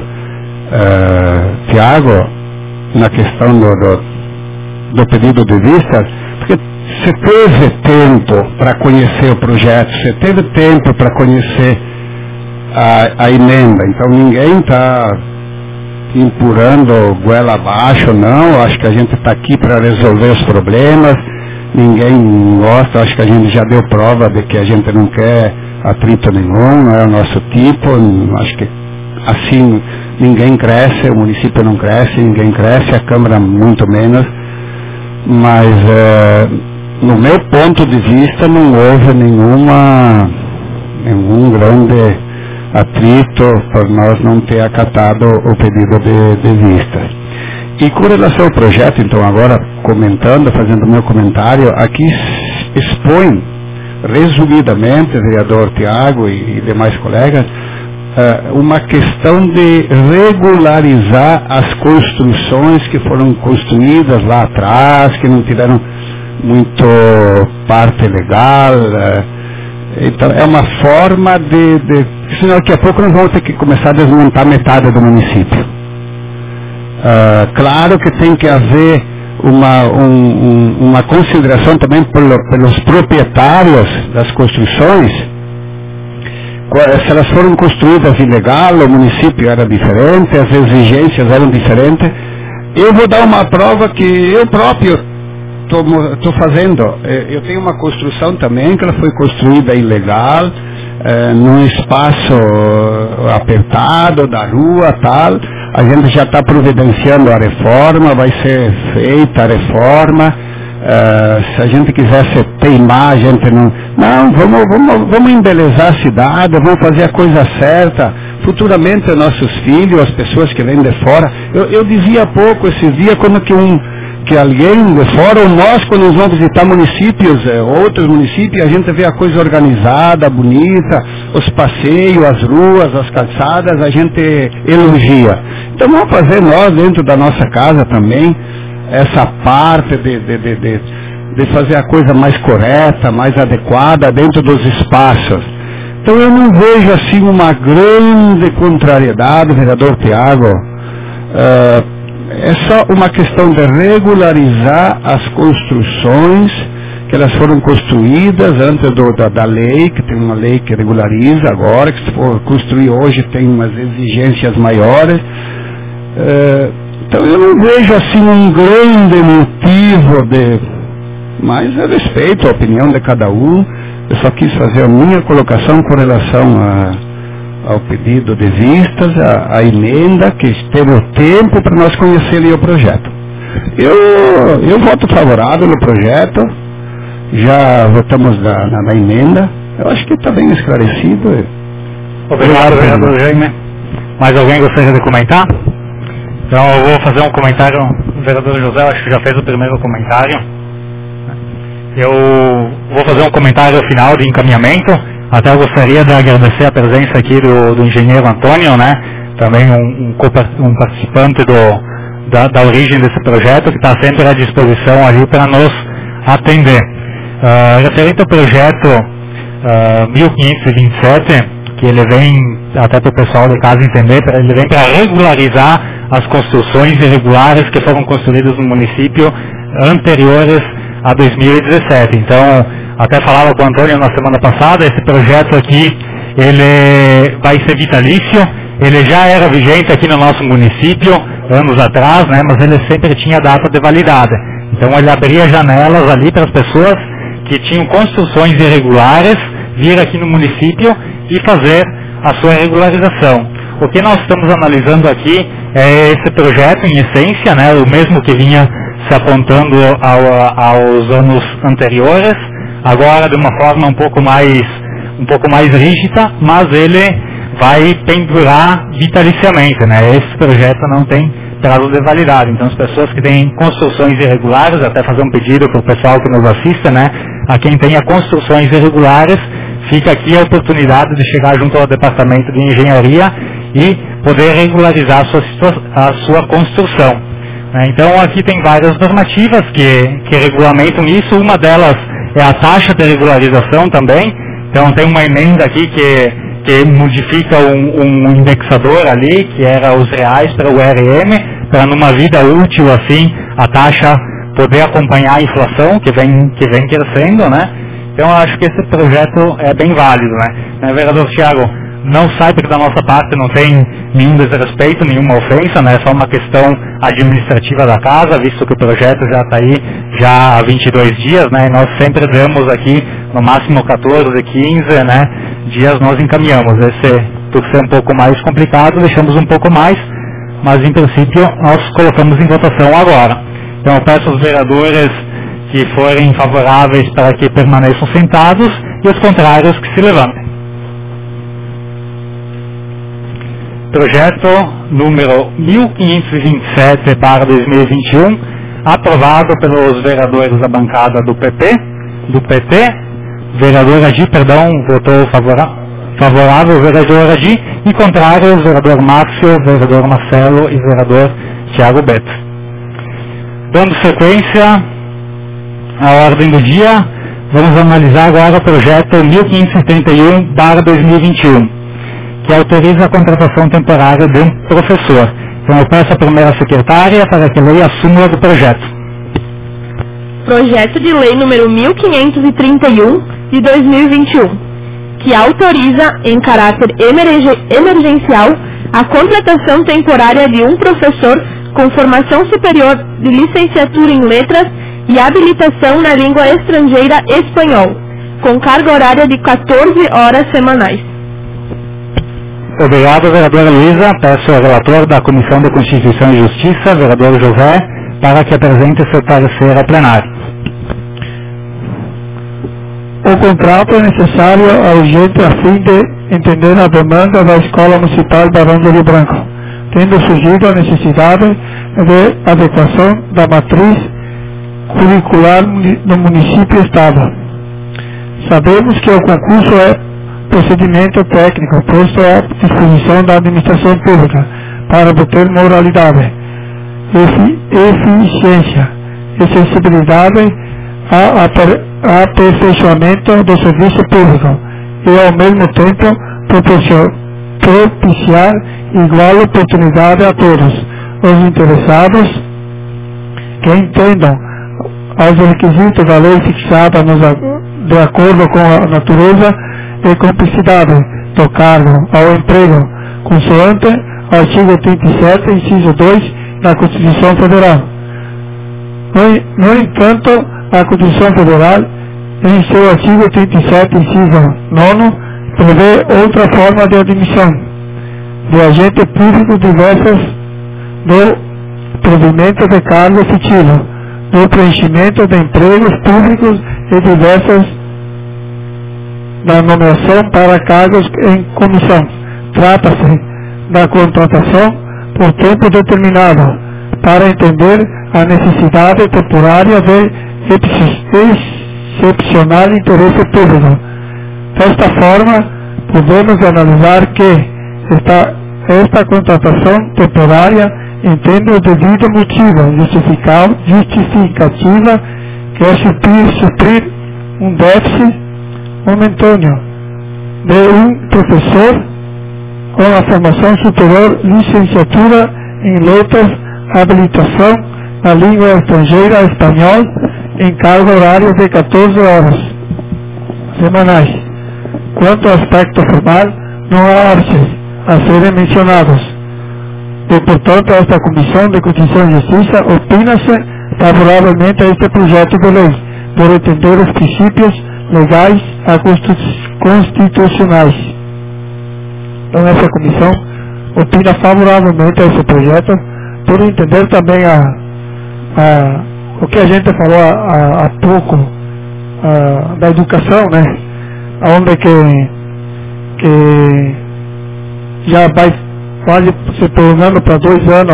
[SPEAKER 8] uh, Tiago, na questão do, do, do pedido de vista, porque você teve tempo para conhecer o projeto, você teve tempo para conhecer A, a emenda, então ninguém está empurrando goela abaixo, não. Acho que a gente está aqui para resolver os problemas, ninguém gosta, acho que a gente já deu prova de que a gente não quer atrito nenhum, não é o nosso tipo, acho que assim ninguém cresce, o município não cresce, ninguém cresce, a Câmara muito menos, mas é, no meu ponto de vista não houve nenhuma, nenhum grande atrito por nós não ter acatado o pedido de, de vista. E com relação ao projeto, então agora comentando, fazendo meu comentário, aqui expõe resumidamente, vereador Tiago e, e demais colegas, uh, uma questão de regularizar as construções que foram construídas lá atrás, que não tiveram muito parte legal. Uh, Então, é uma forma de, de... Senão, daqui a pouco nós vamos ter que começar a desmontar metade do município. Uh, claro que tem que haver uma, um, um, uma consideração também pelo, pelos proprietários das construções. Se elas foram construídas ilegal, o município era diferente, as exigências eram diferentes. Eu vou dar uma prova que eu próprio estou fazendo. Eu tenho uma construção também que ela foi construída ilegal, é, num espaço apertado da rua, tal. A gente já está providenciando a reforma, vai ser feita a reforma. Uh, se a gente quisesse teimar, a gente não... Não, vamos, vamos, vamos embelezar a cidade, vamos fazer a coisa certa. Futuramente, nossos filhos, as pessoas que vêm de fora... Eu, eu dizia há pouco, esses dias, quando que, um, que alguém de fora, ou nós, quando nós vamos visitar municípios, é, outros municípios, a gente vê a coisa organizada, bonita, os passeios, as ruas, as calçadas, a gente elogia. Então, vamos fazer nós, dentro da nossa casa também, essa parte de, de, de, de, de fazer a coisa mais correta, mais adequada dentro dos espaços. Então eu não vejo assim uma grande contrariedade, vereador Tiago. Uh, é só uma questão de regularizar as construções, que elas foram construídas antes do, da, da lei, que tem uma lei que regulariza agora, que se for construir hoje tem umas exigências maiores. Uh, Então eu não vejo assim um grande motivo de... Mas eu respeito a opinião de cada um. Eu só quis fazer a minha colocação com relação a, ao pedido de vistas, a, a emenda, que teve o tempo para nós conhecermos o projeto. Eu, eu voto favorável no projeto, já votamos na, na, na emenda. Eu acho que está bem esclarecido.
[SPEAKER 1] Obrigado, vereador Jaime. Mais alguém gostaria de comentar? Então eu vou fazer um comentário, o vereador José acho que já fez o primeiro comentário. Eu vou fazer um comentário final de encaminhamento. Até eu gostaria de agradecer a presença aqui do, do engenheiro Antônio, né? Também um, um, um participante do, da, da origem desse projeto, que está sempre à disposição ali para nos atender. Uh, referente ao projeto uh, mil quinhentos e vinte e sete, que ele vem, até para o pessoal de casa entender, ele vem para regularizar as construções irregulares que foram construídas no município anteriores a dois mil e dezessete. Então, até falava com o Antônio na semana passada, esse projeto aqui, ele vai ser vitalício, ele já era vigente aqui no nosso município, anos atrás, né, mas ele sempre tinha data de validade. Então, ele abria janelas ali para as pessoas que tinham construções irregulares vir aqui no município e fazer a sua regularização. O que nós estamos analisando aqui é esse projeto, em essência, né, o mesmo que vinha se apontando ao, aos anos anteriores, agora de uma forma um pouco mais, um pouco mais rígida, mas ele vai pendurar vitaliciamente, né? Esse projeto não tem prazo de validade. Então, as pessoas que têm construções irregulares, até fazer um pedido para o pessoal que nos assista, né? A quem tenha construções irregulares, fica aqui a oportunidade de chegar junto ao Departamento de Engenharia e poder regularizar a sua, a sua construção. Então, aqui tem várias normativas que, que regulamentam isso. Uma delas é a taxa de regularização também. Então, tem uma emenda aqui que, que modifica um, um indexador ali, que era os reais para o R M, para numa vida útil, assim, a taxa poder acompanhar a inflação que vem, que vem crescendo, né? Então, eu acho que esse projeto é bem válido, né? né vereador Thiago, não sai porque da nossa parte não tem nenhum desrespeito, nenhuma ofensa, né? É só uma questão administrativa da casa, visto que o projeto já está aí já há vinte e dois dias, né? E nós sempre damos aqui, no máximo quatorze, quinze, né? dias nós encaminhamos. Esse, por ser um pouco mais complicado, deixamos um pouco mais, mas em princípio nós colocamos em votação agora. Então eu peço aos vereadores que forem favoráveis para que permaneçam sentados e os contrários que se levantem. Projeto número mil quinhentos e vinte e sete barra dois mil e vinte e um, aprovado pelos vereadores da bancada do P P, do P T, vereador Adi, perdão, votou favorável, favorável, vereador Adi, e contrários, vereador Márcio, vereador Marcelo e vereador Thiago Beto. Dando sequência à ordem do dia, vamos analisar agora o projeto mil quinhentos e trinta e um barra dois mil e vinte e um, que autoriza a contratação temporária de um professor. Então eu peço à primeira secretária para que leia a súmula do projeto.
[SPEAKER 2] Projeto de lei número mil quinhentos e trinta e um de dois mil e vinte e um, que autoriza, em caráter emergencial, a contratação temporária de um professor com formação superior de licenciatura em letras e habilitação na língua estrangeira espanhol, com carga horária de quatorze horas semanais.
[SPEAKER 1] Obrigado, vereadora Luísa. Peço ao relator da Comissão de Constituição e Justiça, vereador José, para que apresente seu parecer ao plenário.
[SPEAKER 4] contrato é necessário a urgente a fim de entender a demanda da Escola Municipal Barão de Rio Branco, tendo surgido a necessidade de adequação da matriz curricular do município-estado. Sabemos que o concurso é procedimento técnico posto à disposição da administração pública para obter moralidade, efi eficiência e sensibilidade a aperfeiçoamento do serviço público e, ao mesmo tempo, propiciar igual oportunidade a todos os interessados que entendam aos requisitos da lei fixada nos, de acordo com a natureza e complexidade do cargo ao emprego, consoante o artigo trinta e sete, inciso dois da Constituição Federal. No, no entanto, a Constituição Federal, em seu artigo trinta e sete, inciso nove, prevê outra forma de admissão de agente público diversas do provimento de cargo efetivo, do preenchimento de empregos públicos e diversas da nomeação para cargos em comissão. Trata-se da contratação por tempo determinado, para entender a necessidade temporária de excepcional interesse público. Desta forma, podemos analisar que esta, esta contratação temporária entende o devido motivo justificativa que é suprir, suprir um déficit momentâneo de um professor com a formação superior, licenciatura em letras, habilitação na língua estrangeira espanhol, em cargo horário de quatorze horas semanais. Quanto ao aspecto formal, não há artes a serem mencionados. E, portanto, esta Comissão de Constituição e Justiça opina-se favoravelmente a este projeto de lei, por entender os princípios legais e constitucionais. Então, essa comissão opina favoravelmente a esse projeto, por entender também a, a, o que a gente falou há, há pouco a, da educação, né? Onde que, que já vai quase se prolongando para dois anos,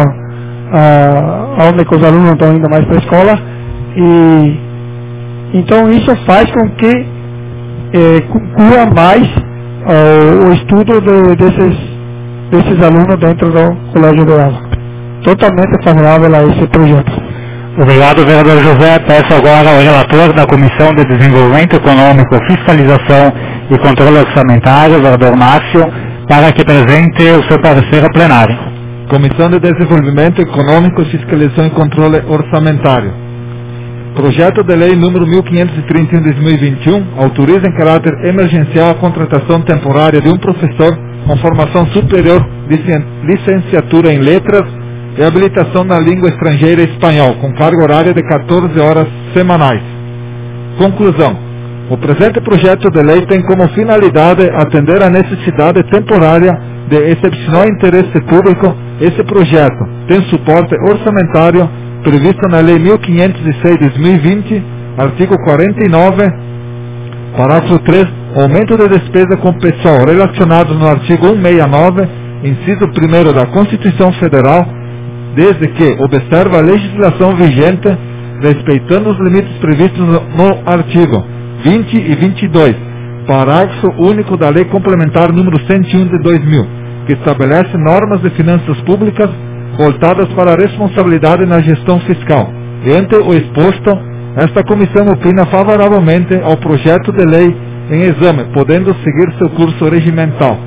[SPEAKER 4] a, onde que os alunos estão indo mais para a escola, e então isso faz com que eh, conclua mais uh, o estudo de, desses, desses alunos dentro do Colégio do Ela. Totalmente favorável a esse projeto.
[SPEAKER 1] Obrigado, vereador José. Peço agora ao relator da Comissão de Desenvolvimento Econômico, Fiscalização e Controle Orçamentário, vereador Márcio, para que apresente o seu parecer ao plenário.
[SPEAKER 3] Comissão de Desenvolvimento Econômico, Fiscalização e Controle Orçamentário. Projeto de Lei número mil quinhentos e trinta e um de dois mil e vinte e um autoriza em caráter emergencial a contratação temporária de um professor com formação superior, licenciatura em letras e habilitação na língua estrangeira espanhol, com carga horária de quatorze horas semanais. Conclusão. O presente projeto de lei tem como finalidade atender à necessidade temporária de excepcional interesse público. Esse projeto tem suporte orçamentário previsto na Lei mil quinhentos e seis de dois mil e vinte, artigo quarenta e nove, parágrafo três, aumento de despesa com pessoal relacionado no artigo cento e sessenta e nove, inciso primeiro da Constituição Federal, desde que observa a legislação vigente, respeitando os limites previstos no, no artigo vinte e vinte e dois, parágrafo único da Lei Complementar número cento e um de dois mil, que estabelece normas de finanças públicas voltadas para a responsabilidade na gestão fiscal. Diante o exposto, esta comissão opina favoravelmente ao projeto de lei em exame, podendo seguir seu curso regimental.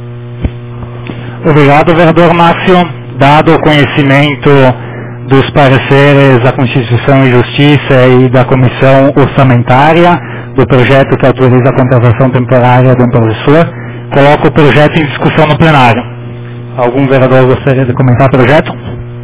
[SPEAKER 1] Obrigado, vereador Márcio. Dado o conhecimento dos pareceres da Constituição e Justiça e da Comissão Orçamentária do projeto que autoriza a contratação temporária de um professor, coloco o projeto em discussão no plenário. Algum vereador gostaria de comentar o projeto?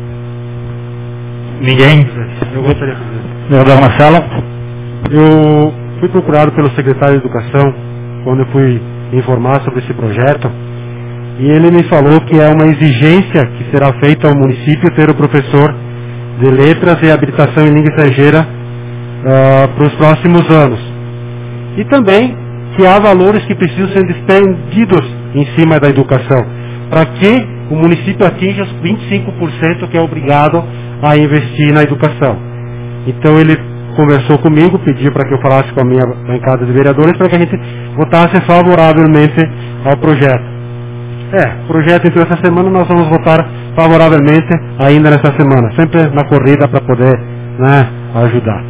[SPEAKER 1] Ninguém?
[SPEAKER 5] Eu gostaria de dizer.
[SPEAKER 1] Vereador Marcelo?
[SPEAKER 5] Eu fui procurado pelo secretário de Educação quando eu fui informar sobre esse projeto, e ele me falou que é uma exigência que será feita ao município ter o professor de letras e habilitação em língua estrangeira uh, para os próximos anos. e também que há valores que precisam ser despendidos em cima da educação, para que o município atinja os vinte e cinco por cento que é obrigado a investir na educação. Então ele conversou comigo, pediu para que eu falasse com a minha bancada de vereadores para que a gente votasse favoravelmente ao projeto. É, o projeto então essa semana nós vamos votar favoravelmente ainda nessa semana, sempre na corrida para poder, né, ajudar.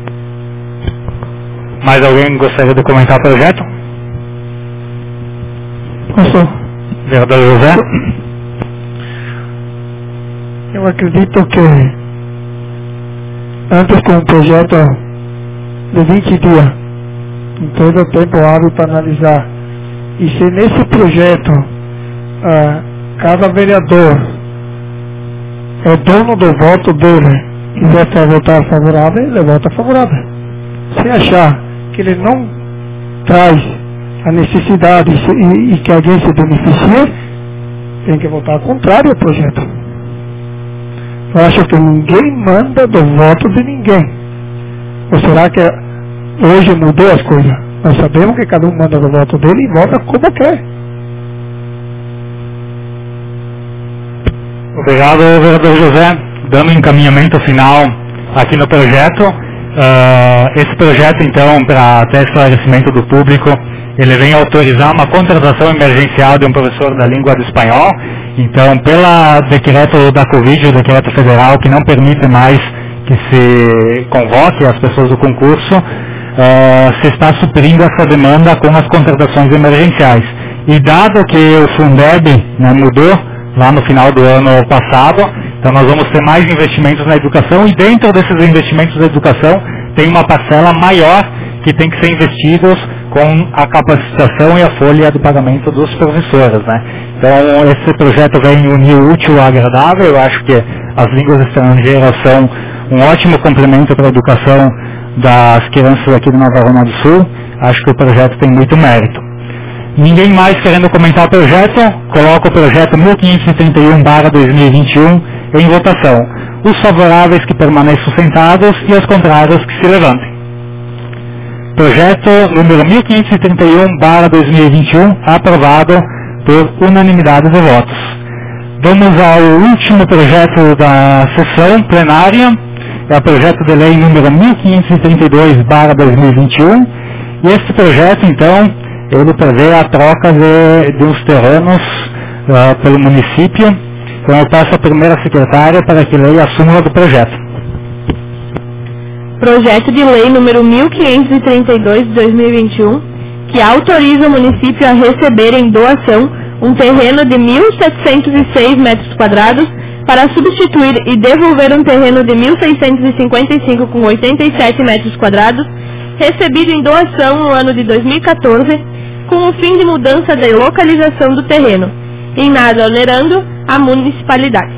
[SPEAKER 1] Mais alguém gostaria de comentar o projeto?
[SPEAKER 4] Posso?
[SPEAKER 1] Vereador José?
[SPEAKER 4] Eu acredito que antes com um projeto de vinte dias, com todo o tempo hábil para analisar, e se nesse projeto ah, cada vereador é dono do voto dele, quiser votar favorável, ele vota favorável. Se achar que ele não traz a necessidade e, e que alguém se beneficie, tem que votar ao contrário ao projeto. Eu acho que ninguém manda do voto de ninguém. Ou será que hoje mudou as coisas? Nós sabemos que cada um manda do voto dele e vota como quer.
[SPEAKER 1] Obrigado, vereador José. Dando encaminhamento final aqui no projeto. Uh, esse projeto, então, para até esclarecimento do público, ele vem autorizar uma contratação emergencial de um professor da língua do espanhol. Então, pelo decreto da Covid, o decreto federal, que não permite mais que se convoque as pessoas do concurso, uh, se está suprindo essa demanda com as contratações emergenciais. E dado que o Fundeb, né, mudou lá no final do ano passado, então nós vamos ter mais investimentos na educação, e dentro desses investimentos na educação tem uma parcela maior que tem que ser investidos com a capacitação e a folha de pagamento dos professores, né? Então esse projeto vem unir o útil ao agradável. Eu acho que as línguas estrangeiras são um ótimo complemento para a educação das crianças aqui do Nova Roma do Sul. Acho que o projeto tem muito mérito. Ninguém mais querendo comentar o projeto? Coloco o projeto mil quinhentos e trinta e um barra dois mil e vinte e um em votação. Os favoráveis que permaneçam sentados e os contrários que se levantem. Projeto número mil quinhentos e trinta e um barra dois mil e vinte e um, aprovado por unanimidade de votos. Vamos ao último projeto da sessão plenária. É o projeto de lei número mil quinhentos e trinta e dois barra dois mil e vinte e um. E este projeto, então, ele prevê a troca de, de uns terrenos uh, pelo município. Então eu passo a primeira secretária para que leia a súmula do projeto.
[SPEAKER 2] Projeto de lei número mil quinhentos e trinta e dois de dois mil e vinte e um, que autoriza o município a receber em doação um terreno de mil setecentos e seis metros quadrados para substituir e devolver um terreno de mil seiscentos e cinquenta e cinco com oitenta e sete metros quadrados, recebido em doação no ano de dois mil e quatorze, com o fim de mudança da localização do terreno, em nada onerando a municipalidade.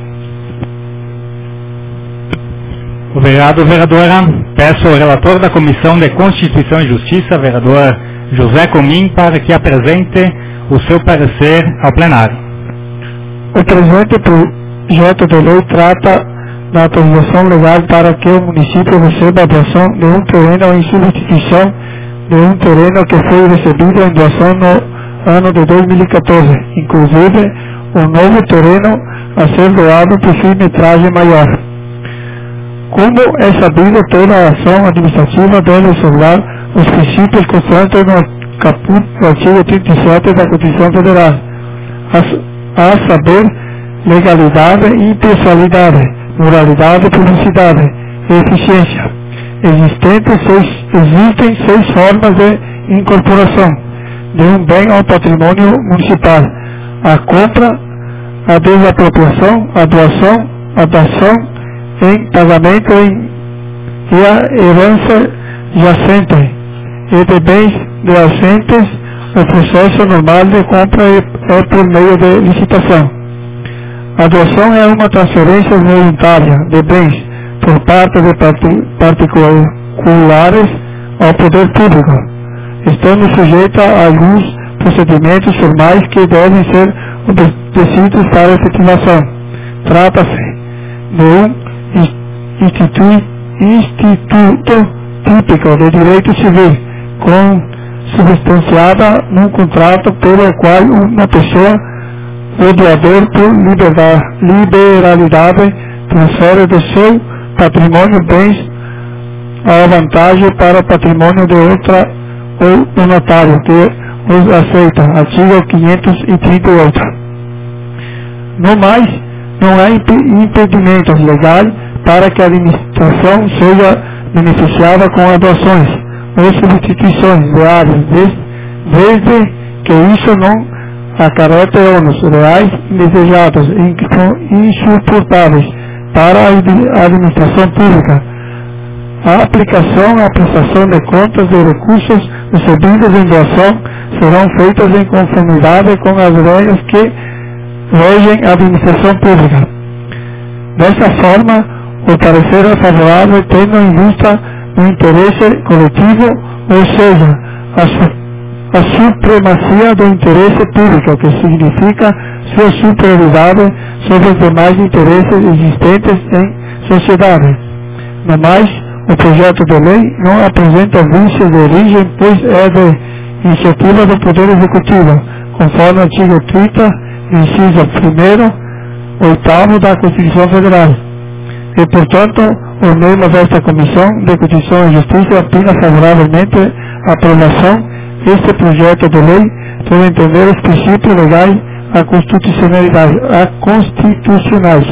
[SPEAKER 1] Obrigado, vereadora. Peço ao relator da Comissão de Constituição e Justiça, vereador José Comim, para que apresente o seu parecer ao plenário.
[SPEAKER 4] O presente projeto de lei trata da autorização legal para que o município receba a doação de um terreno em substituição de um terreno que foi recebido em doação no ano de dois mil e quatorze. Inclusive, o novo terreno a ser doado possui metragem maior. Como é sabido, toda a ação administrativa deve observar os princípios constantes no caput do artigo trinta e sete da Constituição Federal, a, a saber, legalidade e impessoalidade, moralidade, publicidade e eficiência. Existem seis, existem seis formas de incorporação de um bem ao patrimônio municipal: a compra, a desapropriação, a doação, a dação em pagamento em, e a herança jacente, e de bens jacentes. O processo normal de compra é, é por meio de licitação. A doação é uma transferência voluntária de bens por parte de particulares ao poder público, estando sujeita a alguns procedimentos formais que devem ser obedecidos para a efetivação. Trata-se de um instituto, instituto típico de direito civil, com substanciada num contrato pelo qual uma pessoa ou doador por liberdade, liberalidade transfere do seu patrimônio bens a vantagem para o patrimônio de outra ou o notário que os aceita. Artigo quinhentos e trinta e oito. No mais, não há impedimentos legais para que a administração seja beneficiada com doações ou substituições de áreas, desde, desde que isso não acarrete ônus reais indesejados e insuportáveis para a administração pública. A aplicação e a prestação de contas de recursos recebidos em doação serão feitas em conformidade com as regras que regem a administração pública. Dessa forma, o parecer é favorável tendo em vista o interesse coletivo, ou seja, a, su a supremacia do interesse público, que significa sua superioridade sobre os demais interesses existentes em sociedade. No mais, o projeto de lei não apresenta vícios de origem, pois é de iniciativa do Poder Executivo, conforme o artigo trinta, inciso primeiro, oitavo da Constituição Federal. E, portanto, os membros desta Comissão de Constituição e Justiça opinam favoravelmente a aprovação deste projeto de lei por entender os princípios legais a constitucionalidade, a constitucionais.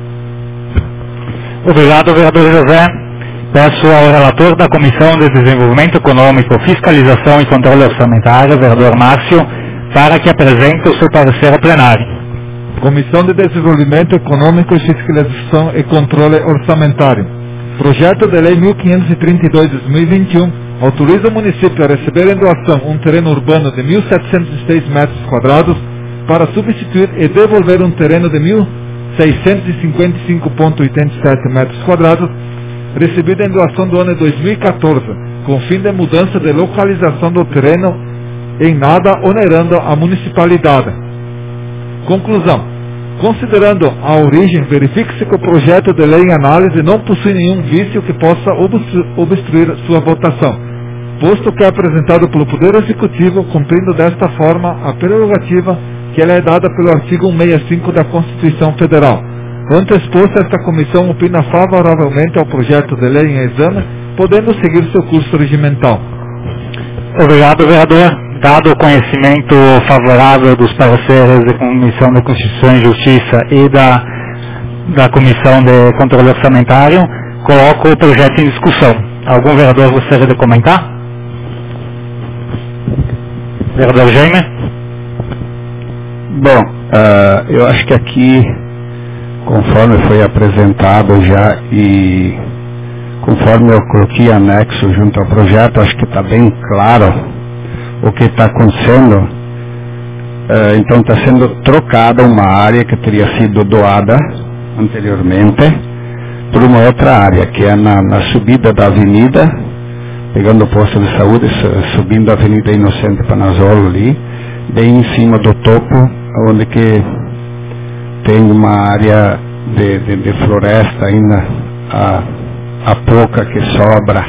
[SPEAKER 1] Obrigado, vereador José. Peço ao relator da Comissão de Desenvolvimento Econômico, Fiscalização e Controle Orçamentário, vereador Márcio, para que apresente o seu parecer ao plenário.
[SPEAKER 3] Comissão de Desenvolvimento Econômico, Fiscalização e Controle Orçamentário. Projeto de Lei mil quinhentos e trinta e dois de dois mil e vinte e um autoriza o município a receber em doação um terreno urbano de mil setecentos e seis metros quadrados para substituir e devolver um terreno de mil seiscentos e cinquenta e cinco vírgula oitenta e sete metros quadrados recebido em doação do ano de dois mil e quatorze, com fim de mudança de localização do terreno, em nada onerando a municipalidade. Conclusão. Considerando a origem, verifique-se que o projeto de lei em análise não possui nenhum vício que possa obstruir sua votação, posto que é apresentado pelo Poder Executivo, cumprindo desta forma a prerrogativa que ela é dada pelo artigo cento e sessenta e cinco da Constituição Federal. Ante exposto, esta comissão opina favoravelmente ao projeto de lei em exame, podendo seguir seu curso regimental.
[SPEAKER 1] Obrigado, vereador. Dado o conhecimento favorável dos pareceres da Comissão de Constituição e Justiça e da, da Comissão de Controle Orçamentário, coloco o projeto em discussão. Algum vereador gostaria de comentar? Vereador Jaime?
[SPEAKER 8] Bom, uh, eu acho que aqui, conforme foi apresentado já e conforme eu coloquei anexo junto ao projeto, acho que está bem claro o que está acontecendo. Uh, então está sendo trocada uma área que teria sido doada anteriormente por uma outra área, que é na, na subida da avenida, pegando o posto de saúde, subindo a Avenida Inocente Panazolo ali, bem em cima do topo, onde que tem uma área de, de, de floresta ainda, a, a pouca que sobra.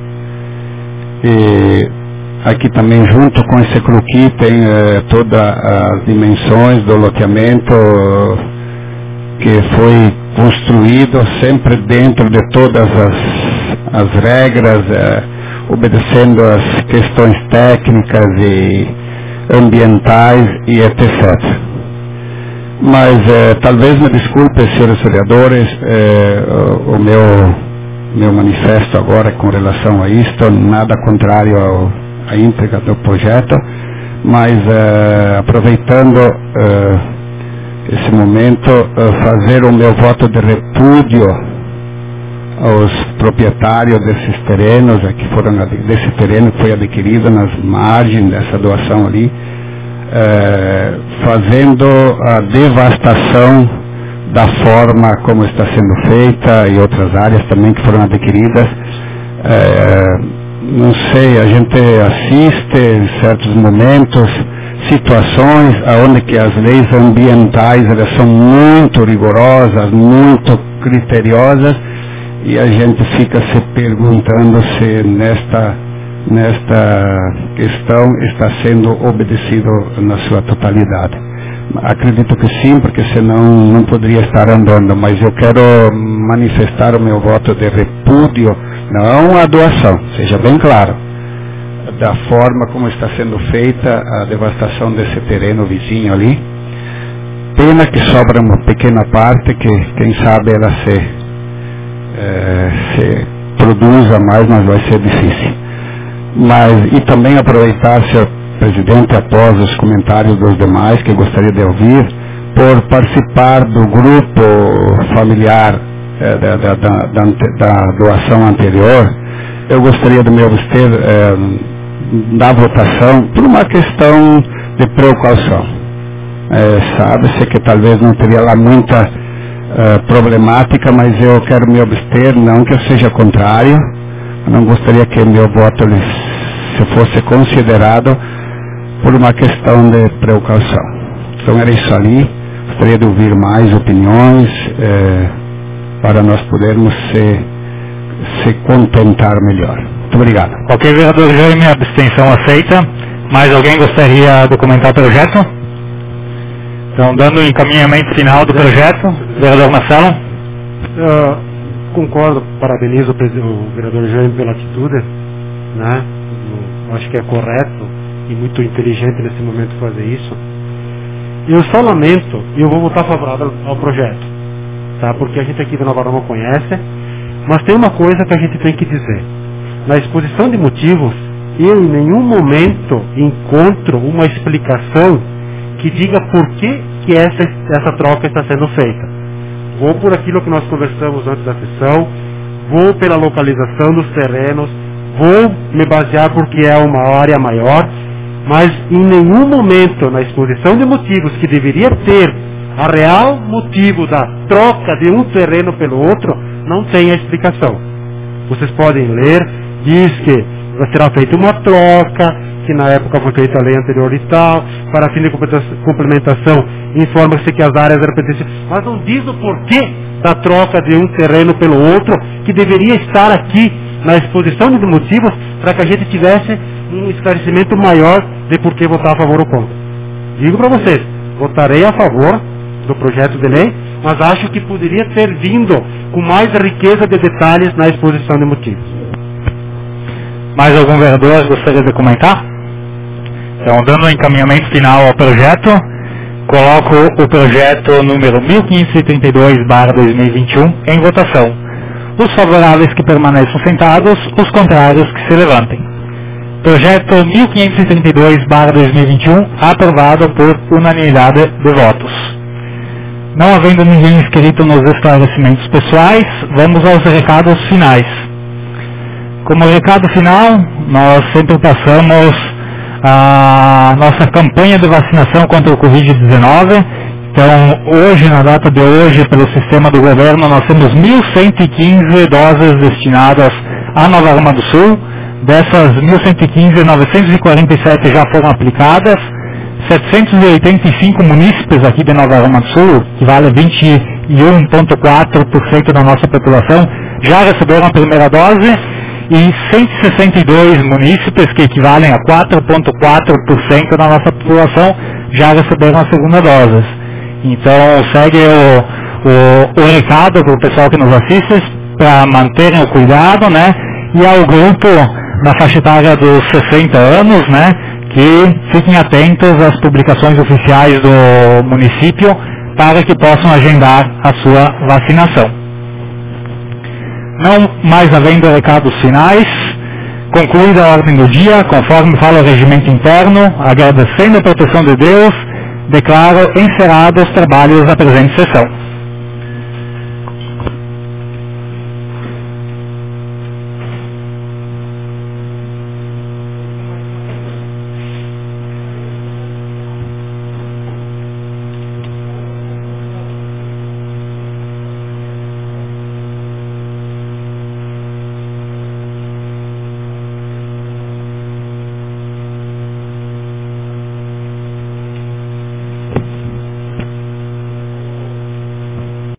[SPEAKER 8] E aqui também, junto com esse croquis, tem eh, todas as dimensões do loteamento que foi construído sempre dentro de todas as, as regras, eh, obedecendo as questões técnicas e ambientais e etcétera. Mas eh, talvez me desculpe, senhores vereadores, eh, o, o meu, meu manifesto agora com relação a isto, nada contrário ao a íntegra do projeto, mas uh, aproveitando uh, esse momento, uh, fazer o meu voto de repúdio aos proprietários desses terrenos, que foram, desse terreno que foi adquirido nas margens dessa doação ali, uh, fazendo a devastação da forma como está sendo feita e outras áreas também que foram adquiridas. Uh, não sei, a gente assiste em certos momentos situações onde que as leis ambientais elas são muito rigorosas, muito criteriosas, e a gente fica se perguntando se nesta, nesta questão está sendo obedecido na sua totalidade. Acredito que sim, porque senão não poderia estar andando, mas eu quero manifestar o meu voto de repúdio, não à doação, seja bem claro, da forma como está sendo feita a devastação desse terreno vizinho ali. Pena que sobra uma pequena parte que, quem sabe, ela se, é, se produza mais, mas vai ser difícil. Mas, e também aproveitar, senhor presidente, após os comentários dos demais, que gostaria de ouvir, por participar do grupo familiar é, da, da, da, da, da doação anterior, eu gostaria de me abster é, da votação por uma questão de precaução. É, sabe-se que talvez não teria lá muita uh, problemática, mas eu quero me abster, não que eu seja contrário, eu não gostaria que meu voto se fosse considerado por uma questão de precaução. Então era isso ali, gostaria de ouvir mais opiniões eh, para nós podermos se, se contentar melhor. Muito obrigado.
[SPEAKER 1] Ok, vereador Jaime, a abstenção aceita. Mais alguém gostaria de comentar o projeto? Então, dando o encaminhamento final do projeto, vereador Marcelo.
[SPEAKER 5] Uh, concordo, parabenizo o, o vereador Jaime pela atitude, né? Eu acho que é correto e muito inteligente nesse momento fazer isso. Eu só lamento, e eu vou votar favorável ao projeto, tá? Porque a gente aqui de Nova Roma conhece, mas tem uma coisa que a gente tem que dizer. Na exposição de motivos, eu em nenhum momento encontro uma explicação que diga por que, que essa, essa troca está sendo feita. Vou por aquilo que nós conversamos antes da sessão, vou pela localização dos terrenos, vou me basear porque é uma área maior, mas em nenhum momento na exposição de motivos que deveria ter a real motivo da troca de um terreno pelo outro, não tem a explicação. Vocês podem ler, diz que será feita uma troca, que na época foi feita a lei anterior e tal, para fim de complementação, informa-se que as áreas eram pertencentes, mas não diz o porquê da troca de um terreno pelo outro, que deveria estar aqui na exposição de motivos, para que a gente tivesse um esclarecimento maior de por que votar a favor ou contra. Digo para vocês, votarei a favor do projeto de lei, mas acho que poderia ter vindo com mais riqueza de detalhes na exposição de motivos.
[SPEAKER 1] Mais algum vereador gostaria de comentar? Então, dando o encaminhamento final ao projeto, coloco o projeto número mil quinhentos e trinta e dois barra dois mil e vinte e um em votação. Os favoráveis que permaneçam sentados, os contrários que se levantem. Projeto mil quinhentos e trinta e dois barra dois mil e vinte e um aprovado por unanimidade de votos. Não havendo ninguém inscrito nos esclarecimentos pessoais, vamos aos recados finais. Como recado final, nós sempre passamos a nossa campanha de vacinação contra o covid dezenove. Então, hoje, na data de hoje, pelo sistema do governo, nós temos mil cento e quinze doses destinadas a Nova Roma do Sul. Dessas mil cento e quinze, novecentos e quarenta e sete já foram aplicadas. setecentos e oitenta e cinco munícipes aqui de Nova Roma do Sul, que vale vinte e um vírgula quatro por cento da nossa população, já receberam a primeira dose. E cento e sessenta e dois munícipes, que equivalem a quatro vírgula quatro por cento da nossa população, já receberam a segunda dose. Então, segue o, o, o recado para o pessoal que nos assiste, para manterem o cuidado, né? E ao grupo na faixa etária dos sessenta anos, né? Que fiquem atentos às publicações oficiais do município para que possam agendar a sua vacinação. Não mais havendo recados finais, concluída a ordem do dia, conforme fala o regimento interno, agradecendo a proteção de Deus, declaro encerrados os trabalhos da presente sessão.